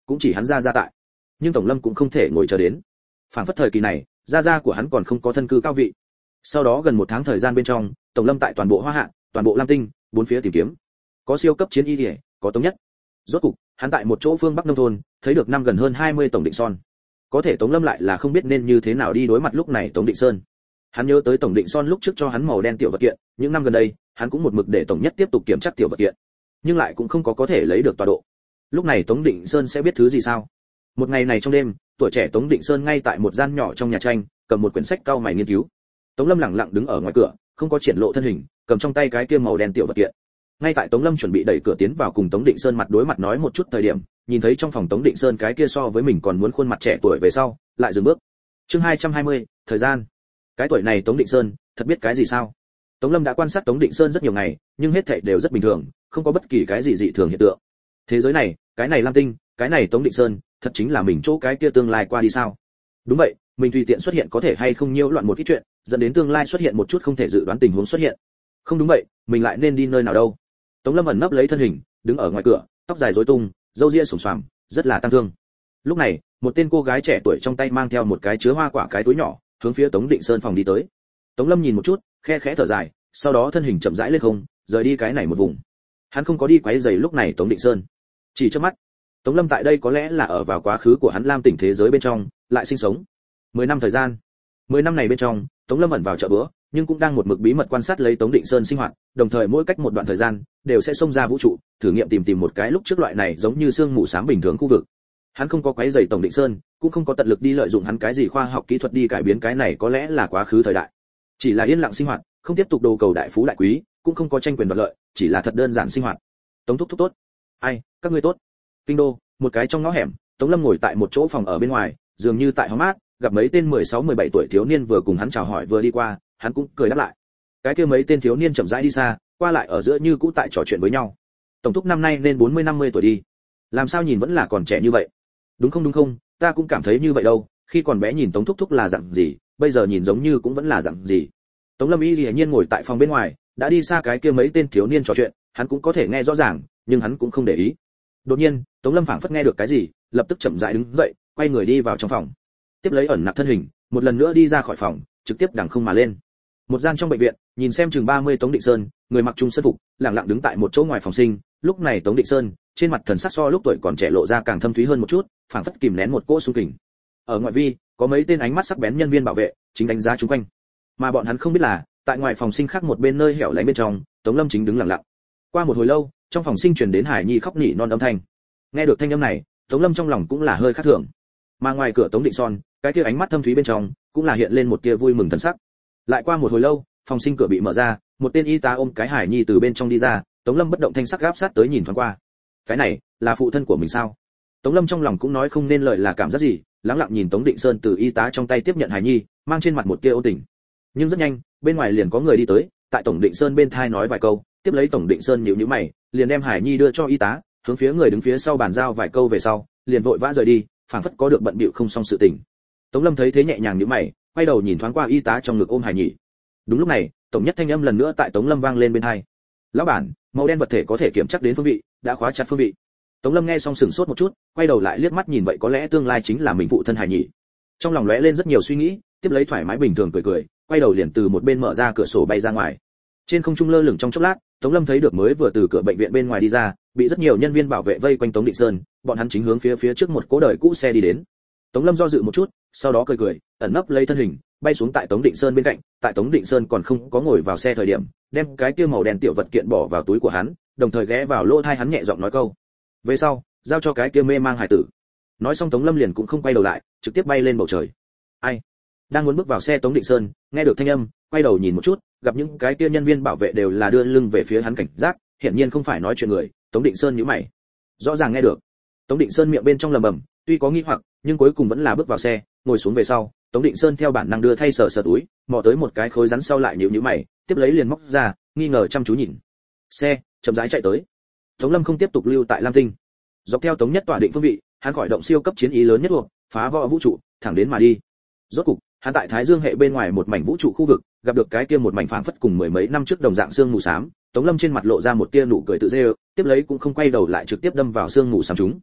cũng chỉ hắn ra ra tại. Nhưng Tổng Lâm cũng không thể ngồi chờ đến. Phản phất thời kỳ này, gia gia của hắn còn không có thân cư cao vị. Sau đó gần một tháng thời gian bên trong, Tổng Lâm tại toàn bộ Hoa Hạ, toàn bộ Lam Tinh, bốn phía tìm kiếm. Có siêu cấp chiến y liễu, có Tống Nhất. Rốt cục, hắn tại một chỗ phương Bắc nông thôn, thấy được năm gần hơn hai mươi Tổng Định Son. Có thể Tống Lâm lại là không biết nên như thế nào đi đối mặt lúc này Tống Định Sơn. Hắn nhớ tới Tổng Định Son lúc trước cho hắn màu đen tiểu vật kiện, những năm gần đây, hắn cũng một mực để Tổng Nhất tiếp tục kiểm tra tiểu vật kiện, nhưng lại cũng không có có thể lấy được tọa độ. Lúc này Tống Định Sơn sẽ biết thứ gì sao? Một ngày này trong đêm, tuổi trẻ Tống Định Sơn ngay tại một gian nhỏ trong nhà tranh, cầm một quyển sách cau mày nghiên cứu. Tống Lâm lẳng lặng đứng ở ngoài cửa, không có triển lộ thân hình, cầm trong tay cái kia màu đen tiểu vật kiện. Ngay tại Tống Lâm chuẩn bị đẩy cửa tiến vào cùng Tống Định Sơn mặt đối mặt nói một chút thời điểm, nhìn thấy trong phòng Tống Định Sơn cái kia so với mình còn muốn khuôn mặt trẻ tuổi về sau, lại dừng bước. Chương hai trăm hai mươi, thời gian. Cái tuổi này Tống Định Sơn, thật biết cái gì sao? Tống Lâm đã quan sát Tống Định Sơn rất nhiều ngày, nhưng hết thảy đều rất bình thường, không có bất kỳ cái gì dị thường hiện tượng. Thế giới này, cái này Lam Tinh, cái này Tống Định Sơn, thật chính là mình chỗ cái kia tương lai qua đi sao? Đúng vậy, mình tùy tiện xuất hiện có thể hay không nhiễu loạn một ít chuyện, dẫn đến tương lai xuất hiện một chút không thể dự đoán tình huống xuất hiện. Không đúng vậy, mình lại nên đi nơi nào đâu? Tống Lâm ẩn nấp lấy thân hình, đứng ở ngoài cửa, tóc dài rối tung, râu ria xồm xoàm, rất là tăng thương. Lúc này, một tên cô gái trẻ tuổi trong tay mang theo một cái chứa hoa quả cái túi nhỏ, hướng phía Tống Định Sơn phòng đi tới. Tống Lâm nhìn một chút, khe khẽ thở dài, sau đó thân hình chậm rãi lên không, rời đi cái này một vùng. Hắn không có đi quấy rầy lúc này Tống Định Sơn. Chỉ trước mắt, Tống Lâm tại đây có lẽ là ở vào quá khứ của hắn Lam Tỉnh thế giới bên trong, lại sinh sống. Mười năm thời gian. Mười năm này bên trong, Tống Lâm ẩn vào chợ bữa, nhưng cũng đang một mực bí mật quan sát lấy Tống Định Sơn sinh hoạt, đồng thời mỗi cách một đoạn thời gian, đều sẽ xông ra vũ trụ, thử nghiệm tìm tìm một cái lúc trước loại này giống như sương mù xám bình thường khu vực. Hắn không có quấy rầy Tống Định Sơn, cũng không có tận lực đi lợi dụng hắn cái gì khoa học kỹ thuật đi cải biến cái này có lẽ là quá khứ thời đại. Chỉ là yên lặng sinh hoạt, không tiếp tục đồ cầu đại phú đại quý, cũng không có tranh quyền đoạt lợi, chỉ là thật đơn giản sinh hoạt. Tống thúc thúc tốt. Ai, các ngươi tốt. Kinh đô, một cái trong ngõ hẻm, Tống Lâm ngồi tại một chỗ phòng ở bên ngoài, dường như tại hóng mát, gặp mấy tên mười sáu mười bảy tuổi thiếu niên vừa cùng hắn chào hỏi vừa đi qua, hắn cũng cười đáp lại. Cái kia mấy tên thiếu niên chậm rãi đi xa, qua lại ở giữa như cũ tại trò chuyện với nhau. Tổng thúc năm nay nên bốn mươi năm mươi tuổi đi. Làm sao nhìn vẫn là còn trẻ như vậy? Đúng không đúng không, ta cũng cảm thấy như vậy đâu, khi còn bé nhìn Tống thúc thúc là dạng gì, bây giờ nhìn giống như cũng vẫn là dạng gì. Tống Lâm Y hiển nhiên ngồi tại phòng bên ngoài, đã đi xa cái kia mấy tên thiếu niên trò chuyện, hắn cũng có thể nghe rõ ràng, nhưng hắn cũng không để ý. Đột nhiên, Tống Lâm phảng phất nghe được cái gì, lập tức chậm rãi đứng dậy, quay người đi vào trong phòng. Tiếp lấy ẩn nặc thân hình, một lần nữa đi ra khỏi phòng, trực tiếp đằng không mà lên. Một gian trong bệnh viện, nhìn xem chừng ba mươi Tống Định Sơn, người mặc trung sơn phục, lặng lặng đứng tại một chỗ ngoài phòng sinh, lúc này Tống Định Sơn, trên mặt thần sắc so lúc tuổi còn trẻ lộ ra càng thâm thúy hơn một chút, phảng phất kìm nén một cỗ xung kình. Ở ngoại vi, có mấy tên ánh mắt sắc bén nhân viên bảo vệ, chính đánh giá chúng quanh. Mà bọn hắn không biết là, tại ngoài phòng sinh khác một bên nơi hẻo lánh bên trong, Tống Lâm chính đứng lặng lặng. Qua một hồi lâu, trong phòng sinh truyền đến Hải Nhi khóc nỉ non âm thanh. Nghe được thanh âm này, Tống Lâm trong lòng cũng là hơi khác thường. Mà ngoài cửa Tống Định Son, cái kia ánh mắt thâm thúy bên trong, cũng là hiện lên một tia vui mừng thần sắc. Lại qua một hồi lâu, phòng sinh cửa bị mở ra, một tên y tá ôm cái Hải Nhi từ bên trong đi ra, Tống Lâm bất động thanh sắc gáp sát tới nhìn thoáng qua. Cái này, là phụ thân của mình sao? Tống Lâm trong lòng cũng nói không nên lời là cảm giác gì, lắng lặng nhìn Tống Định Sơn từ y tá trong tay tiếp nhận Hải Nhi, mang trên mặt một tia ôn tình. Nhưng rất nhanh, bên ngoài liền có người đi tới, tại Tổng Định Sơn bên thai nói vài câu, tiếp lấy Tổng Định Sơn nhíu nhíu mày, liền đem Hải Nhi đưa cho y tá, hướng phía người đứng phía sau bàn giao vài câu về sau, liền vội vã rời đi, phảng phất có được bận bịu không xong sự tình. Tống Lâm thấy thế nhẹ nhàng nhíu mày, quay đầu nhìn thoáng qua y tá trong ngực ôm Hải Nhi. Đúng lúc này, Tổng Nhất thanh âm lần nữa tại Tống Lâm vang lên bên tai. "Lão bản, màu đen vật thể có thể kiểm chắc đến phương vị, đã khóa chặt phương vị." Tống Lâm nghe xong sửng sốt một chút, quay đầu lại liếc mắt nhìn vậy có lẽ tương lai chính là mình phụ thân Hải Nhi. Trong lòng lóe lên rất nhiều suy nghĩ, tiếp lấy thoải mái bình thường cười cười, quay đầu liền từ một bên mở ra cửa sổ bay ra ngoài. Trên không trung lơ lửng trong chốc lát, Tống Lâm thấy được mới vừa từ cửa bệnh viện bên ngoài đi ra, bị rất nhiều nhân viên bảo vệ vây quanh Tống Định Sơn, bọn hắn chính hướng phía phía trước một cố đời cũ xe đi đến. Tống Lâm do dự một chút, sau đó cười cười, ẩn nấp lấy thân hình, bay xuống tại Tống Định Sơn bên cạnh, tại Tống Định Sơn còn không có ngồi vào xe thời điểm, đem cái kia màu đen tiểu vật kiện bỏ vào túi của hắn, đồng thời ghé vào lỗ tai hắn nhẹ giọng nói câu: "Về sau, giao cho cái kia mê mang hải tử." Nói xong Tống Lâm liền cũng không quay đầu lại, trực tiếp bay lên bầu trời. Ai? Đang muốn bước vào xe Tống Định Sơn, nghe được thanh âm, quay đầu nhìn một chút, gặp những cái kia nhân viên bảo vệ đều là đưa lưng về phía hắn cảnh giác, hiển nhiên không phải nói chuyện người. Tống Định Sơn nhíu mày, rõ ràng nghe được. Tống Định Sơn miệng bên trong lẩm bẩm, tuy có nghi hoặc, nhưng cuối cùng vẫn là bước vào xe, ngồi xuống về sau, Tống Định Sơn theo bản năng đưa thay sờ sờ túi, mò tới một cái khối rắn sau lại nhíu nhíu mày, tiếp lấy liền móc ra, nghi ngờ chăm chú nhìn. Xe chậm rãi chạy tới. Tống Lâm không tiếp tục lưu tại Lam Tinh, dọc theo Tống Nhất tọa định phương vị, hắn khởi động siêu cấp chiến ý lớn nhất thuộc, phá vỡ vũ trụ, thẳng đến mà đi. Rốt cục, hắn tại Thái Dương hệ bên ngoài một mảnh vũ trụ khu vực, gặp được cái kia một mảnh phảng phất cùng mười mấy năm trước đồng dạng sương mù xám. Tống Lâm trên mặt lộ ra một tia nụ cười tự dễ, tiếp lấy cũng không quay đầu lại trực tiếp đâm vào sương mù xám chúng.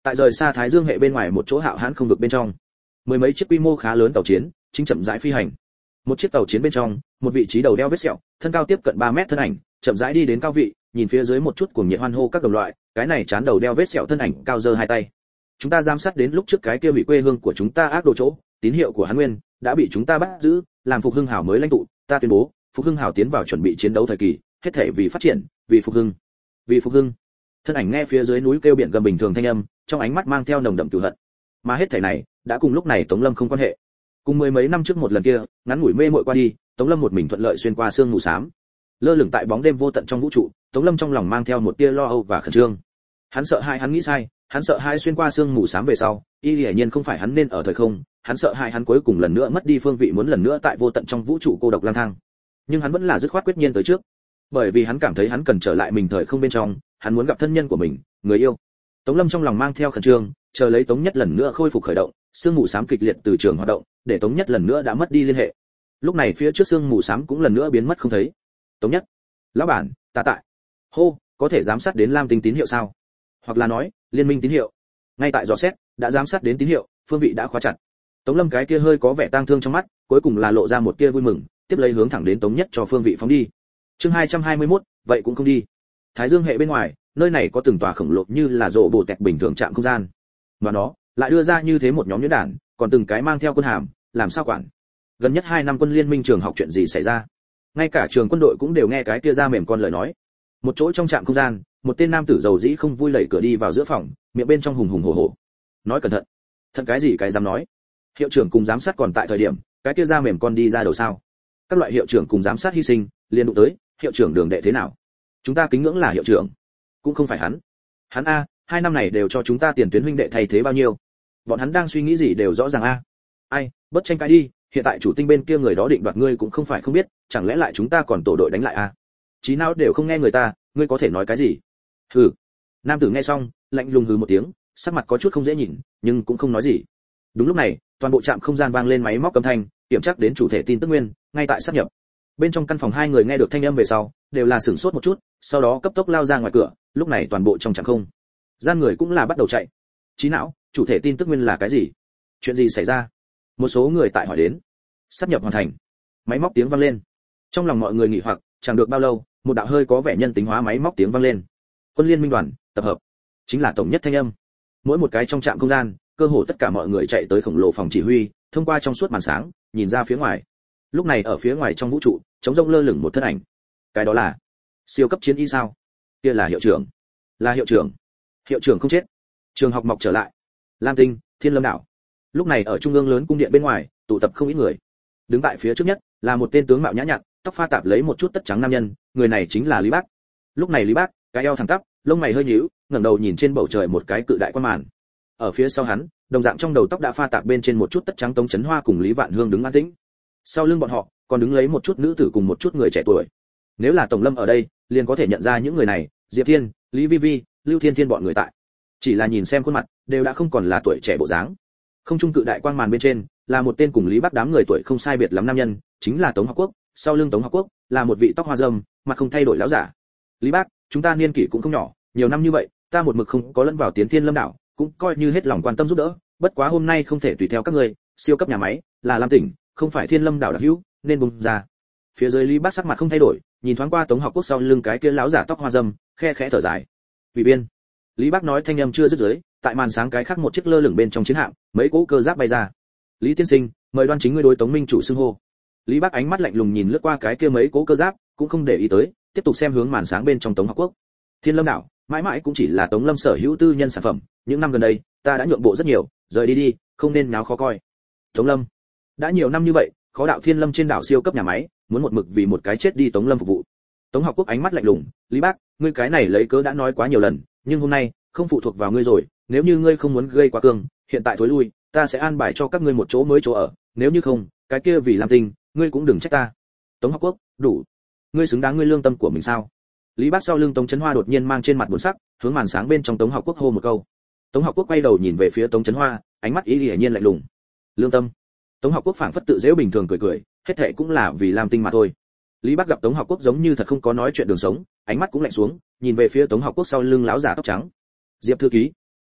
Tại rời xa Thái Dương hệ bên ngoài một chỗ hạo hãn không vực bên trong, mười mấy chiếc quy mô khá lớn tàu chiến chính chậm rãi phi hành. Một chiếc tàu chiến bên trong, một vị trí đầu đeo vết sẹo, thân cao tiếp cận ba mét thân ảnh, chậm rãi đi đến cao vị, nhìn phía dưới một chút cuồng nhiệt hoan hô các đồng loại, cái này chán đầu đeo vết sẹo thân ảnh cao giơ hai tay. Chúng ta giám sát đến lúc trước cái kia bị quê hương của chúng ta ác đồ chỗ, tín hiệu của hắn nguyên đã bị chúng ta bắt giữ, làm Phục Hưng Hảo mới lãnh tụ, ta tuyên bố, Phục Hưng Hảo tiến vào chuẩn bị chiến đấu thời kỳ, hết thảy vì phát triển, vì Phục Hưng, vì Phục Hưng. Thân ảnh nghe phía dưới núi kêu biển gầm bình thường thanh âm, trong ánh mắt mang theo nồng đậm cừu hận. Mà hết thảy này, đã cùng lúc này Tống Lâm không quan hệ. Cùng mười mấy năm trước một lần kia, ngắn ngủi mê muội qua đi, Tống Lâm một mình thuận lợi xuyên qua sương mù xám. Lơ lửng tại bóng đêm vô tận trong vũ trụ, Tống Lâm trong lòng mang theo một tia lo âu và khẩn trương. Hắn sợ hai hắn nghĩ sai, hắn sợ hai xuyên qua sương mù xám về sau, y hiển nhiên không phải hắn nên ở thời không, hắn sợ hai hắn cuối cùng lần nữa mất đi phương vị, muốn lần nữa tại vô tận trong vũ trụ cô độc lang thang. Nhưng hắn vẫn là dứt khoát quyết nhiên tới trước, bởi vì hắn cảm thấy hắn cần trở lại mình thời không bên trong, hắn muốn gặp thân nhân của mình, người yêu. Tống Lâm trong lòng mang theo khẩn trương, chờ lấy Tống Nhất lần nữa khôi phục khởi động, sương mù xám kịch liệt từ trường hoạt động, để Tống Nhất lần nữa đã mất đi liên hệ. Lúc này phía trước sương mù xám cũng lần nữa biến mất không thấy. Tống Nhất, lão bản, ta tại. Hô, có thể giám sát đến Lam Tinh tín hiệu sao? Hoặc là nói, liên minh tín hiệu. Ngay tại dò xét, đã giám sát đến tín hiệu, phương vị đã khóa chặt. Tống Lâm cái kia hơi có vẻ tang thương trong mắt, cuối cùng là lộ ra một tia vui mừng, tiếp lấy hướng thẳng đến Tống Nhất cho phương vị phóng đi. Chương hai trăm hai mươi mốt, vậy cũng không đi. Thái Dương hệ bên ngoài, nơi này có từng tòa khổng lồ như là rổ bồ tẹt bình thường trạm không gian. Và nó lại đưa ra như thế một nhóm nhuyễn đản, còn từng cái mang theo quân hàm, làm sao quản? Gần nhất hai năm quân liên minh trường học chuyện gì xảy ra? Ngay cả trường quân đội cũng đều nghe cái kia ra mềm con lời nói. Một chỗ trong trạm không gian, một tên nam tử giàu dĩ không vui lẩy cửa đi vào giữa phòng, miệng bên trong hùng hùng hổ hổ. Nói cẩn thận. Thận cái gì cái dám nói? Hiệu trưởng cùng giám sát còn tại thời điểm, cái kia ra mềm con đi ra đầu sao? Các loại hiệu trưởng cùng giám sát hy sinh, liền đụng tới, hiệu trưởng Đường Đệ thế nào? Chúng ta kính ngưỡng là hiệu trưởng, cũng không phải hắn. Hắn a, hai năm này đều cho chúng ta tiền tuyến huynh đệ thay thế bao nhiêu? Bọn hắn đang suy nghĩ gì đều rõ ràng a. Ai, bất tranh cãi đi, hiện tại chủ tinh bên kia người đó định đoạt ngươi cũng không phải không biết, chẳng lẽ lại chúng ta còn tổ đội đánh lại a? Chí não đều không nghe người ta, ngươi có thể nói cái gì? Hừ. Nam tử nghe xong, lạnh lùng hừ một tiếng, sắc mặt có chút không dễ nhìn, nhưng cũng không nói gì. Đúng lúc này, toàn bộ trạm không gian vang lên máy móc âm thanh, kiểm tra đến chủ thể tin tức nguyên, ngay tại sáp nhập. Bên trong căn phòng hai người nghe được thanh âm về sau, đều là sửng sốt một chút, sau đó cấp tốc lao ra ngoài cửa, lúc này toàn bộ trong trạm không gian người cũng là bắt đầu chạy. Trí não, chủ thể tin tức nguyên là cái gì? Chuyện gì xảy ra? Một số người tại hỏi đến. Sáp nhập hoàn thành. Máy móc tiếng vang lên. Trong lòng mọi người nghỉ hoặc, chẳng được bao lâu, một đạo hơi có vẻ nhân tính hóa máy móc tiếng vang lên. Quân liên minh đoàn tập hợp, chính là tổng nhất thanh âm. Mỗi một cái trong trạm không gian, cơ hồ tất cả mọi người chạy tới khổng lồ phòng chỉ huy, thông qua trong suốt màn sáng, nhìn ra phía ngoài. Lúc này ở phía ngoài trong vũ trụ, trống rỗng lơ lửng một thân ảnh. Cái đó là siêu cấp chiến y sao? Kia là hiệu trưởng. Là hiệu trưởng. Hiệu trưởng không chết. Trường học mọc trở lại. Lam Tinh, Thiên Lâm đảo. Lúc này ở trung ương lớn cung điện bên ngoài, tụ tập không ít người. Đứng tại phía trước nhất là một tên tướng mạo nhã nhặn, tóc pha tạp lấy một chút tất trắng nam nhân, người này chính là Lý Bác. Lúc này Lý Bác, cái eo thẳng tắp, lông mày hơi nhíu, ngẩng đầu nhìn trên bầu trời một cái cự đại quan màn. Ở phía sau hắn, đồng dạng trong đầu tóc đã pha tạp bên trên một chút tất trắng Tống Chấn Hoa cùng Lý Vạn Hương đứng an tĩnh. Sau lưng bọn họ, còn đứng lấy một chút nữ tử cùng một chút người trẻ tuổi. Nếu là Tổng Lâm ở đây, liền có thể nhận ra những người này, Diệp Thiên, Lý Vi Vi, Lưu Thiên Thiên bọn người tại. Chỉ là nhìn xem khuôn mặt, đều đã không còn là tuổi trẻ bộ dáng. Không trung cự đại quang màn bên trên, là một tên cùng Lý Bắc đám người tuổi không sai biệt lắm nam nhân, chính là Tống Học Quốc, sau lưng Tống Học Quốc là một vị tóc hoa râm, mặt không thay đổi lão giả. Lý Bắc, chúng ta niên kỷ cũng không nhỏ, nhiều năm như vậy, ta một mực không có lẫn vào Tiến Thiên Lâm đảo, cũng coi như hết lòng quan tâm giúp đỡ, bất quá hôm nay không thể tùy theo các ngươi, siêu cấp nhà máy, là Lam Tỉnh, không phải Thiên Lâm đảo đặc hữu, nên bùng ra. Phía dưới Lý Bắc sắc mặt không thay đổi, nhìn thoáng qua Tống Học Quốc sau lưng cái kia lão giả tóc hoa râm, khe khẽ thở dài. Ủy viên. Lý Bắc nói thanh âm chưa dứt dưới, tại màn sáng cái khác một chiếc lơ lửng bên trong chiến hạm, mấy cỗ cơ giáp bay ra. Lý tiên sinh, mời đoan chính ngươi đối Tống Minh chủ xưng hô. Lý Bắc ánh mắt lạnh lùng nhìn lướt qua cái kia mấy cỗ cơ giáp, cũng không để ý tới, tiếp tục xem hướng màn sáng bên trong Tống Học Quốc. Thiên Lâm đảo, mãi mãi cũng chỉ là Tống Lâm sở hữu tư nhân sản phẩm, những năm gần đây, ta đã nhượng bộ rất nhiều, rời đi đi, không nên náo khó coi. Tống Lâm, đã nhiều năm như vậy, khó đạo Thiên Lâm trên đảo siêu cấp nhà máy, muốn một mực vì một cái chết đi Tống Lâm phục vụ. Tống Học Quốc ánh mắt lạnh lùng, Lý Bác, ngươi cái này lấy cớ đã nói quá nhiều lần, nhưng hôm nay không phụ thuộc vào ngươi rồi, nếu như ngươi không muốn gây quá cương, hiện tại thối lui, ta sẽ an bài cho các ngươi một chỗ mới chỗ ở, nếu như không, cái kia vì Lam Tinh, ngươi cũng đừng trách ta. Tống Học Quốc, đủ, ngươi xứng đáng ngươi lương tâm của mình sao? Lý Bác sau lưng Tống Chấn Hoa đột nhiên mang trên mặt buồn sắc, hướng màn sáng bên trong Tống Học Quốc hô một câu. Tống Học Quốc quay đầu nhìn về phía Tống Chấn Hoa, ánh mắt ý hiển nhiên lạnh lùng. Lương tâm? Tống Học Quốc phảng phất tự giễu bình thường cười cười, hết thảy cũng là vì Lam Tinh mà thôi. Lý Bác gặp Tống Học Quốc giống như thật không có nói chuyện đường sống, ánh mắt cũng lạnh xuống, nhìn về phía Tống Học Quốc sau lưng lão giả tóc trắng. Diệp thư ký,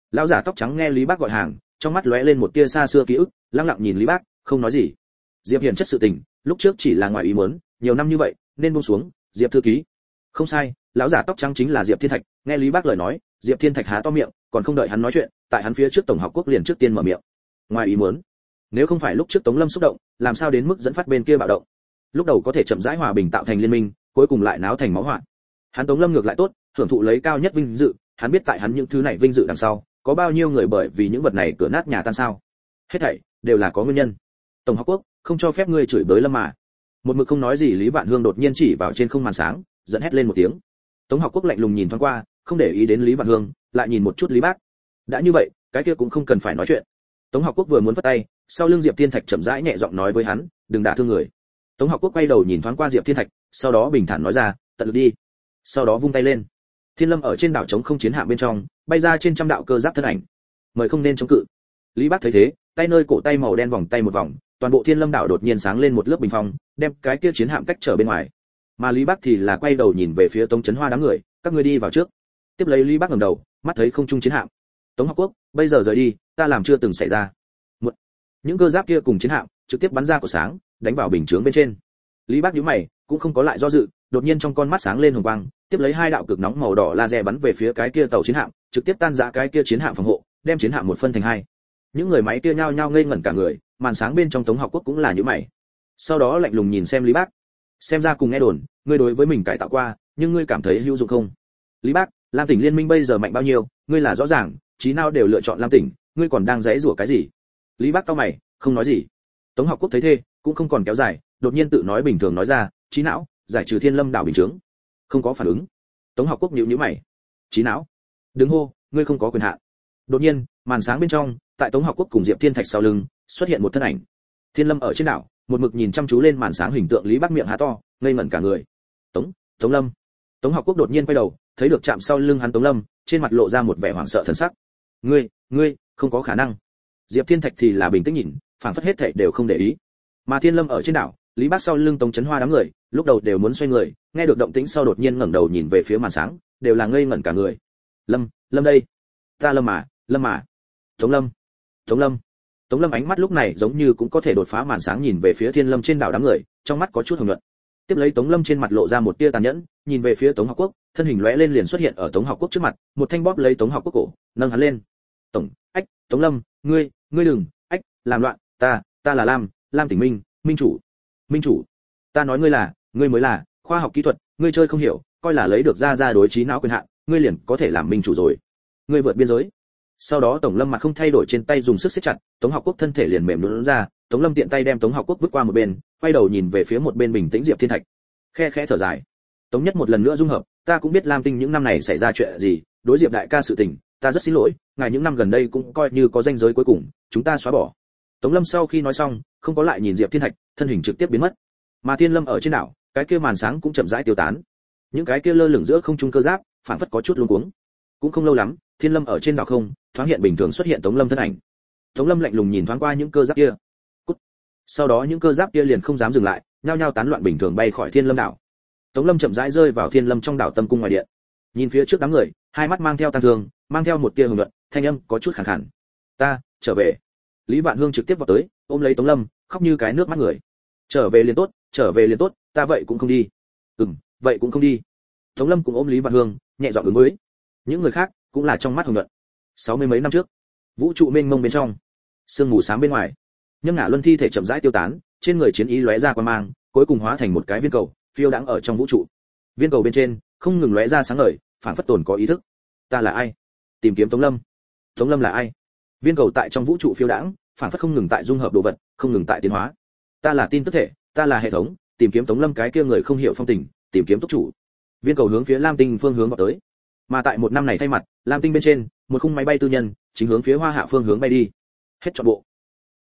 Lão giả tóc trắng nghe Lý Bác gọi hàng, trong mắt lóe lên một tia xa xưa ký ức, lặng lặng nhìn Lý Bác, không nói gì. Diệp Hiền chất sự tình, lúc trước chỉ là ngoài ý muốn, nhiều năm như vậy, nên buông xuống. Diệp thư ký. Không sai, lão giả tóc trắng chính là Diệp Thiên Thạch. Nghe Lý Bác lời nói, Diệp Thiên Thạch há to miệng, còn không đợi hắn nói chuyện, tại hắn phía trước tổng học quốc liền trước tiên mở miệng. Ngoài ý muốn. Nếu không phải lúc trước Tống Lâm xúc động, làm sao đến mức dẫn phát bên kia bạo động? Lúc đầu có thể chậm rãi hòa bình tạo thành liên minh, cuối cùng lại náo thành máu họa. Hắn Tống Lâm ngược lại tốt, hưởng thụ lấy cao nhất vinh dự, hắn biết tại hắn những thứ này vinh dự đằng sau, có bao nhiêu người bởi vì những vật này cửa nát nhà tan sao? Hết thảy đều là có nguyên nhân. Tổng học quốc không cho phép ngươi chửi bới Lâm mà. Một mực không nói gì Lý Vạn Hương đột nhiên chỉ vào trên không màn sáng, giận hét lên một tiếng. Tống học quốc lạnh lùng nhìn thoáng qua, không để ý đến Lý Vạn Hương, lại nhìn một chút Lý Bác. Đã như vậy, cái kia cũng không cần phải nói chuyện. Tống học quốc vừa muốn vất tay, sau lưng Diệp Thiên Thạch chậm rãi nhẹ giọng nói với hắn, đừng đả thương người. Tống học quốc quay đầu nhìn thoáng qua Diệp Thiên Thạch, sau đó bình thản nói ra, tận lực đi. Sau đó vung tay lên. Thiên Lâm ở trên đảo trống không chiến hạm bên trong, bay ra trên trăm đạo cơ giáp thân ảnh. Mời không nên chống cự. Lý Bác thấy thế, tay nơi cổ tay màu đen vòng tay một vòng, toàn bộ Thiên Lâm đảo đột nhiên sáng lên một lớp bình phong, đem cái kia chiến hạm cách trở bên ngoài. Mà Lý Bác thì là quay đầu nhìn về phía Tống Chấn Hoa đám người, các ngươi đi vào trước. Tiếp lấy Lý Bác ngẩng đầu, mắt thấy không trung chiến hạm. Tống học quốc, bây giờ rời đi, ta làm chưa từng xảy ra. Một, những cơ giáp kia cùng chiến hạm trực tiếp bắn ra của sáng, đánh vào bình chướng bên trên. Lý Bác nhíu mày, cũng không có lại do dự, đột nhiên trong con mắt sáng lên hồng quang, tiếp lấy hai đạo cực nóng màu đỏ laser bắn về phía cái kia tàu chiến hạm, trực tiếp tan rã cái kia chiến hạm phòng hộ, đem chiến hạm một phân thành hai. Những người máy kia nhao nhao ngây ngẩn cả người, màn sáng bên trong Tống học quốc cũng là nhíu mày. Sau đó lạnh lùng nhìn xem Lý Bác. Xem ra cùng nghe đồn, ngươi đối với mình cải tạo qua, nhưng ngươi cảm thấy hữu dụng không? Lý Bác, Lam Tỉnh Liên minh bây giờ mạnh bao nhiêu, ngươi là rõ ràng, trí nào đều lựa chọn Lam Tỉnh, ngươi còn đang giãy giụa cái gì? Lý Bác cau mày, không nói gì. Tống học quốc thấy thế, cũng không còn kéo dài, đột nhiên tự nói bình thường nói ra, trí não, giải trừ Thiên Lâm đảo bình chứng. Không có phản ứng. Tống học quốc nhíu nhíu mày. Trí não? Đừng hô, ngươi không có quyền hạn. Đột nhiên, màn sáng bên trong, tại Tống học quốc cùng Diệp Thiên Thạch sau lưng, xuất hiện một thân ảnh. Thiên Lâm ở trên đảo, một mực nhìn chăm chú lên màn sáng hình tượng Lý Bác miệng há to, ngây ngẩn cả người. Tống, Tống Lâm. Tống học quốc đột nhiên quay đầu, thấy được chạm sau lưng hắn Tống Lâm, trên mặt lộ ra một vẻ hoảng sợ thần sắc. Ngươi, ngươi, không có khả năng. Diệp Thiên Thạch thì là bình tĩnh nhìn, phảng phất hết thảy đều không để ý. Mà Thiên Lâm ở trên đảo, Lý Bác sau lưng Tống Chấn Hoa đám người, lúc đầu đều muốn xoay người, nghe được động tĩnh sau đột nhiên ngẩng đầu nhìn về phía màn sáng, đều là ngây ngẩn cả người. Lâm, Lâm đây. Ta Lâm mà, Lâm mà. Tống Lâm, Tống Lâm. Tống Lâm ánh mắt lúc này giống như cũng có thể đột phá màn sáng nhìn về phía Thiên Lâm trên đảo đám người, trong mắt có chút hồng nhuận. Tiếp lấy Tống Lâm trên mặt lộ ra một tia tàn nhẫn, nhìn về phía Tống học quốc, thân hình lóe lên liền xuất hiện ở Tống học quốc trước mặt, một thanh bóp lấy Tống học quốc cổ, nâng hắn lên. Tổng, ách, Tống Lâm, ngươi, ngươi đừng, ách, làm loạn, ta, ta là Lam, Lam Tỉnh Minh, Minh chủ. Minh chủ, ta nói ngươi là, ngươi mới là, khoa học kỹ thuật, ngươi chơi không hiểu, coi là lấy được ra ra đối trí não quyền hạn, ngươi liền có thể làm minh chủ rồi. Ngươi vượt biên giới. Sau đó Tổng Lâm mặt không thay đổi trên tay dùng sức siết chặt, Tống học quốc thân thể liền mềm nhũn ra, Tống Lâm tiện tay đem Tống học quốc vứt qua một bên, quay đầu nhìn về phía một bên bình tĩnh Diệp Thiên Thạch. Khe khẽ thở dài. Tống Nhất một lần nữa dung hợp, ta cũng biết Lam Tinh những năm này xảy ra chuyện gì, đối Diệp đại ca sự tình, ta rất xin lỗi, ngài những năm gần đây cũng coi như có ranh giới cuối cùng, chúng ta xóa bỏ. Tống Lâm sau khi nói xong, không có lại nhìn Diệp Thiên Thạch, thân hình trực tiếp biến mất. Mà Thiên Lâm ở trên đảo, cái kia màn sáng cũng chậm rãi tiêu tán. Những cái kia lơ lửng giữa không trung cơ giáp, phản phất có chút luống cuống. Cũng không lâu lắm, Thiên Lâm ở trên đảo không, thoáng hiện bình thường xuất hiện Tống Lâm thân ảnh. Tống Lâm lạnh lùng nhìn thoáng qua những cơ giáp kia. Cút. Sau đó những cơ giáp kia liền không dám dừng lại, nhao nhao tán loạn bình thường bay khỏi Thiên Lâm đảo. Tống Lâm chậm rãi rơi vào Thiên Lâm trong đảo tâm cung ngoài điện. Nhìn phía trước đám người, hai mắt mang theo tang thương, mang theo một tia hùng luận, thanh âm có chút khàn khàn. Ta, trở về. Lý Vạn Hương trực tiếp vào tới, ôm lấy Tống Lâm, khóc như cái nước mắt người. Trở về liền tốt, trở về liền tốt, ta vậy cũng không đi. Ừm, vậy cũng không đi. Tống Lâm cũng ôm Lý Vạn Hương, nhẹ giọng ứng với. Những người khác cũng là trong mắt hùng luận. Sáu mươi mấy năm trước, vũ trụ mênh mông bên trong, sương mù sáng bên ngoài, Nhâm Ngả Luân thi thể chậm rãi tiêu tán, trên người chiến ý lóe ra quang mang, cuối cùng hóa thành một cái viên cầu, phiêu đãng ở trong vũ trụ. Viên cầu bên trên không ngừng lóe ra sáng ngời, phảng phất tồn có ý thức. Ta là ai? Tìm kiếm Tống Lâm. Tống Lâm là ai? Viên cầu tại trong vũ trụ phiêu đãng, phảng phất không ngừng tại dung hợp đồ vật, không ngừng tại tiến hóa. Ta là tin tức thể, ta là hệ thống, tìm kiếm Tống Lâm cái kia người không hiểu phong tình, tìm kiếm túc chủ. Viên cầu hướng phía Lam Tinh phương hướng vào tới. Mà tại một năm này thay mặt, Lam Tinh bên trên, một khung máy bay tư nhân chính hướng phía Hoa Hạ phương hướng bay đi. Hết trọn bộ.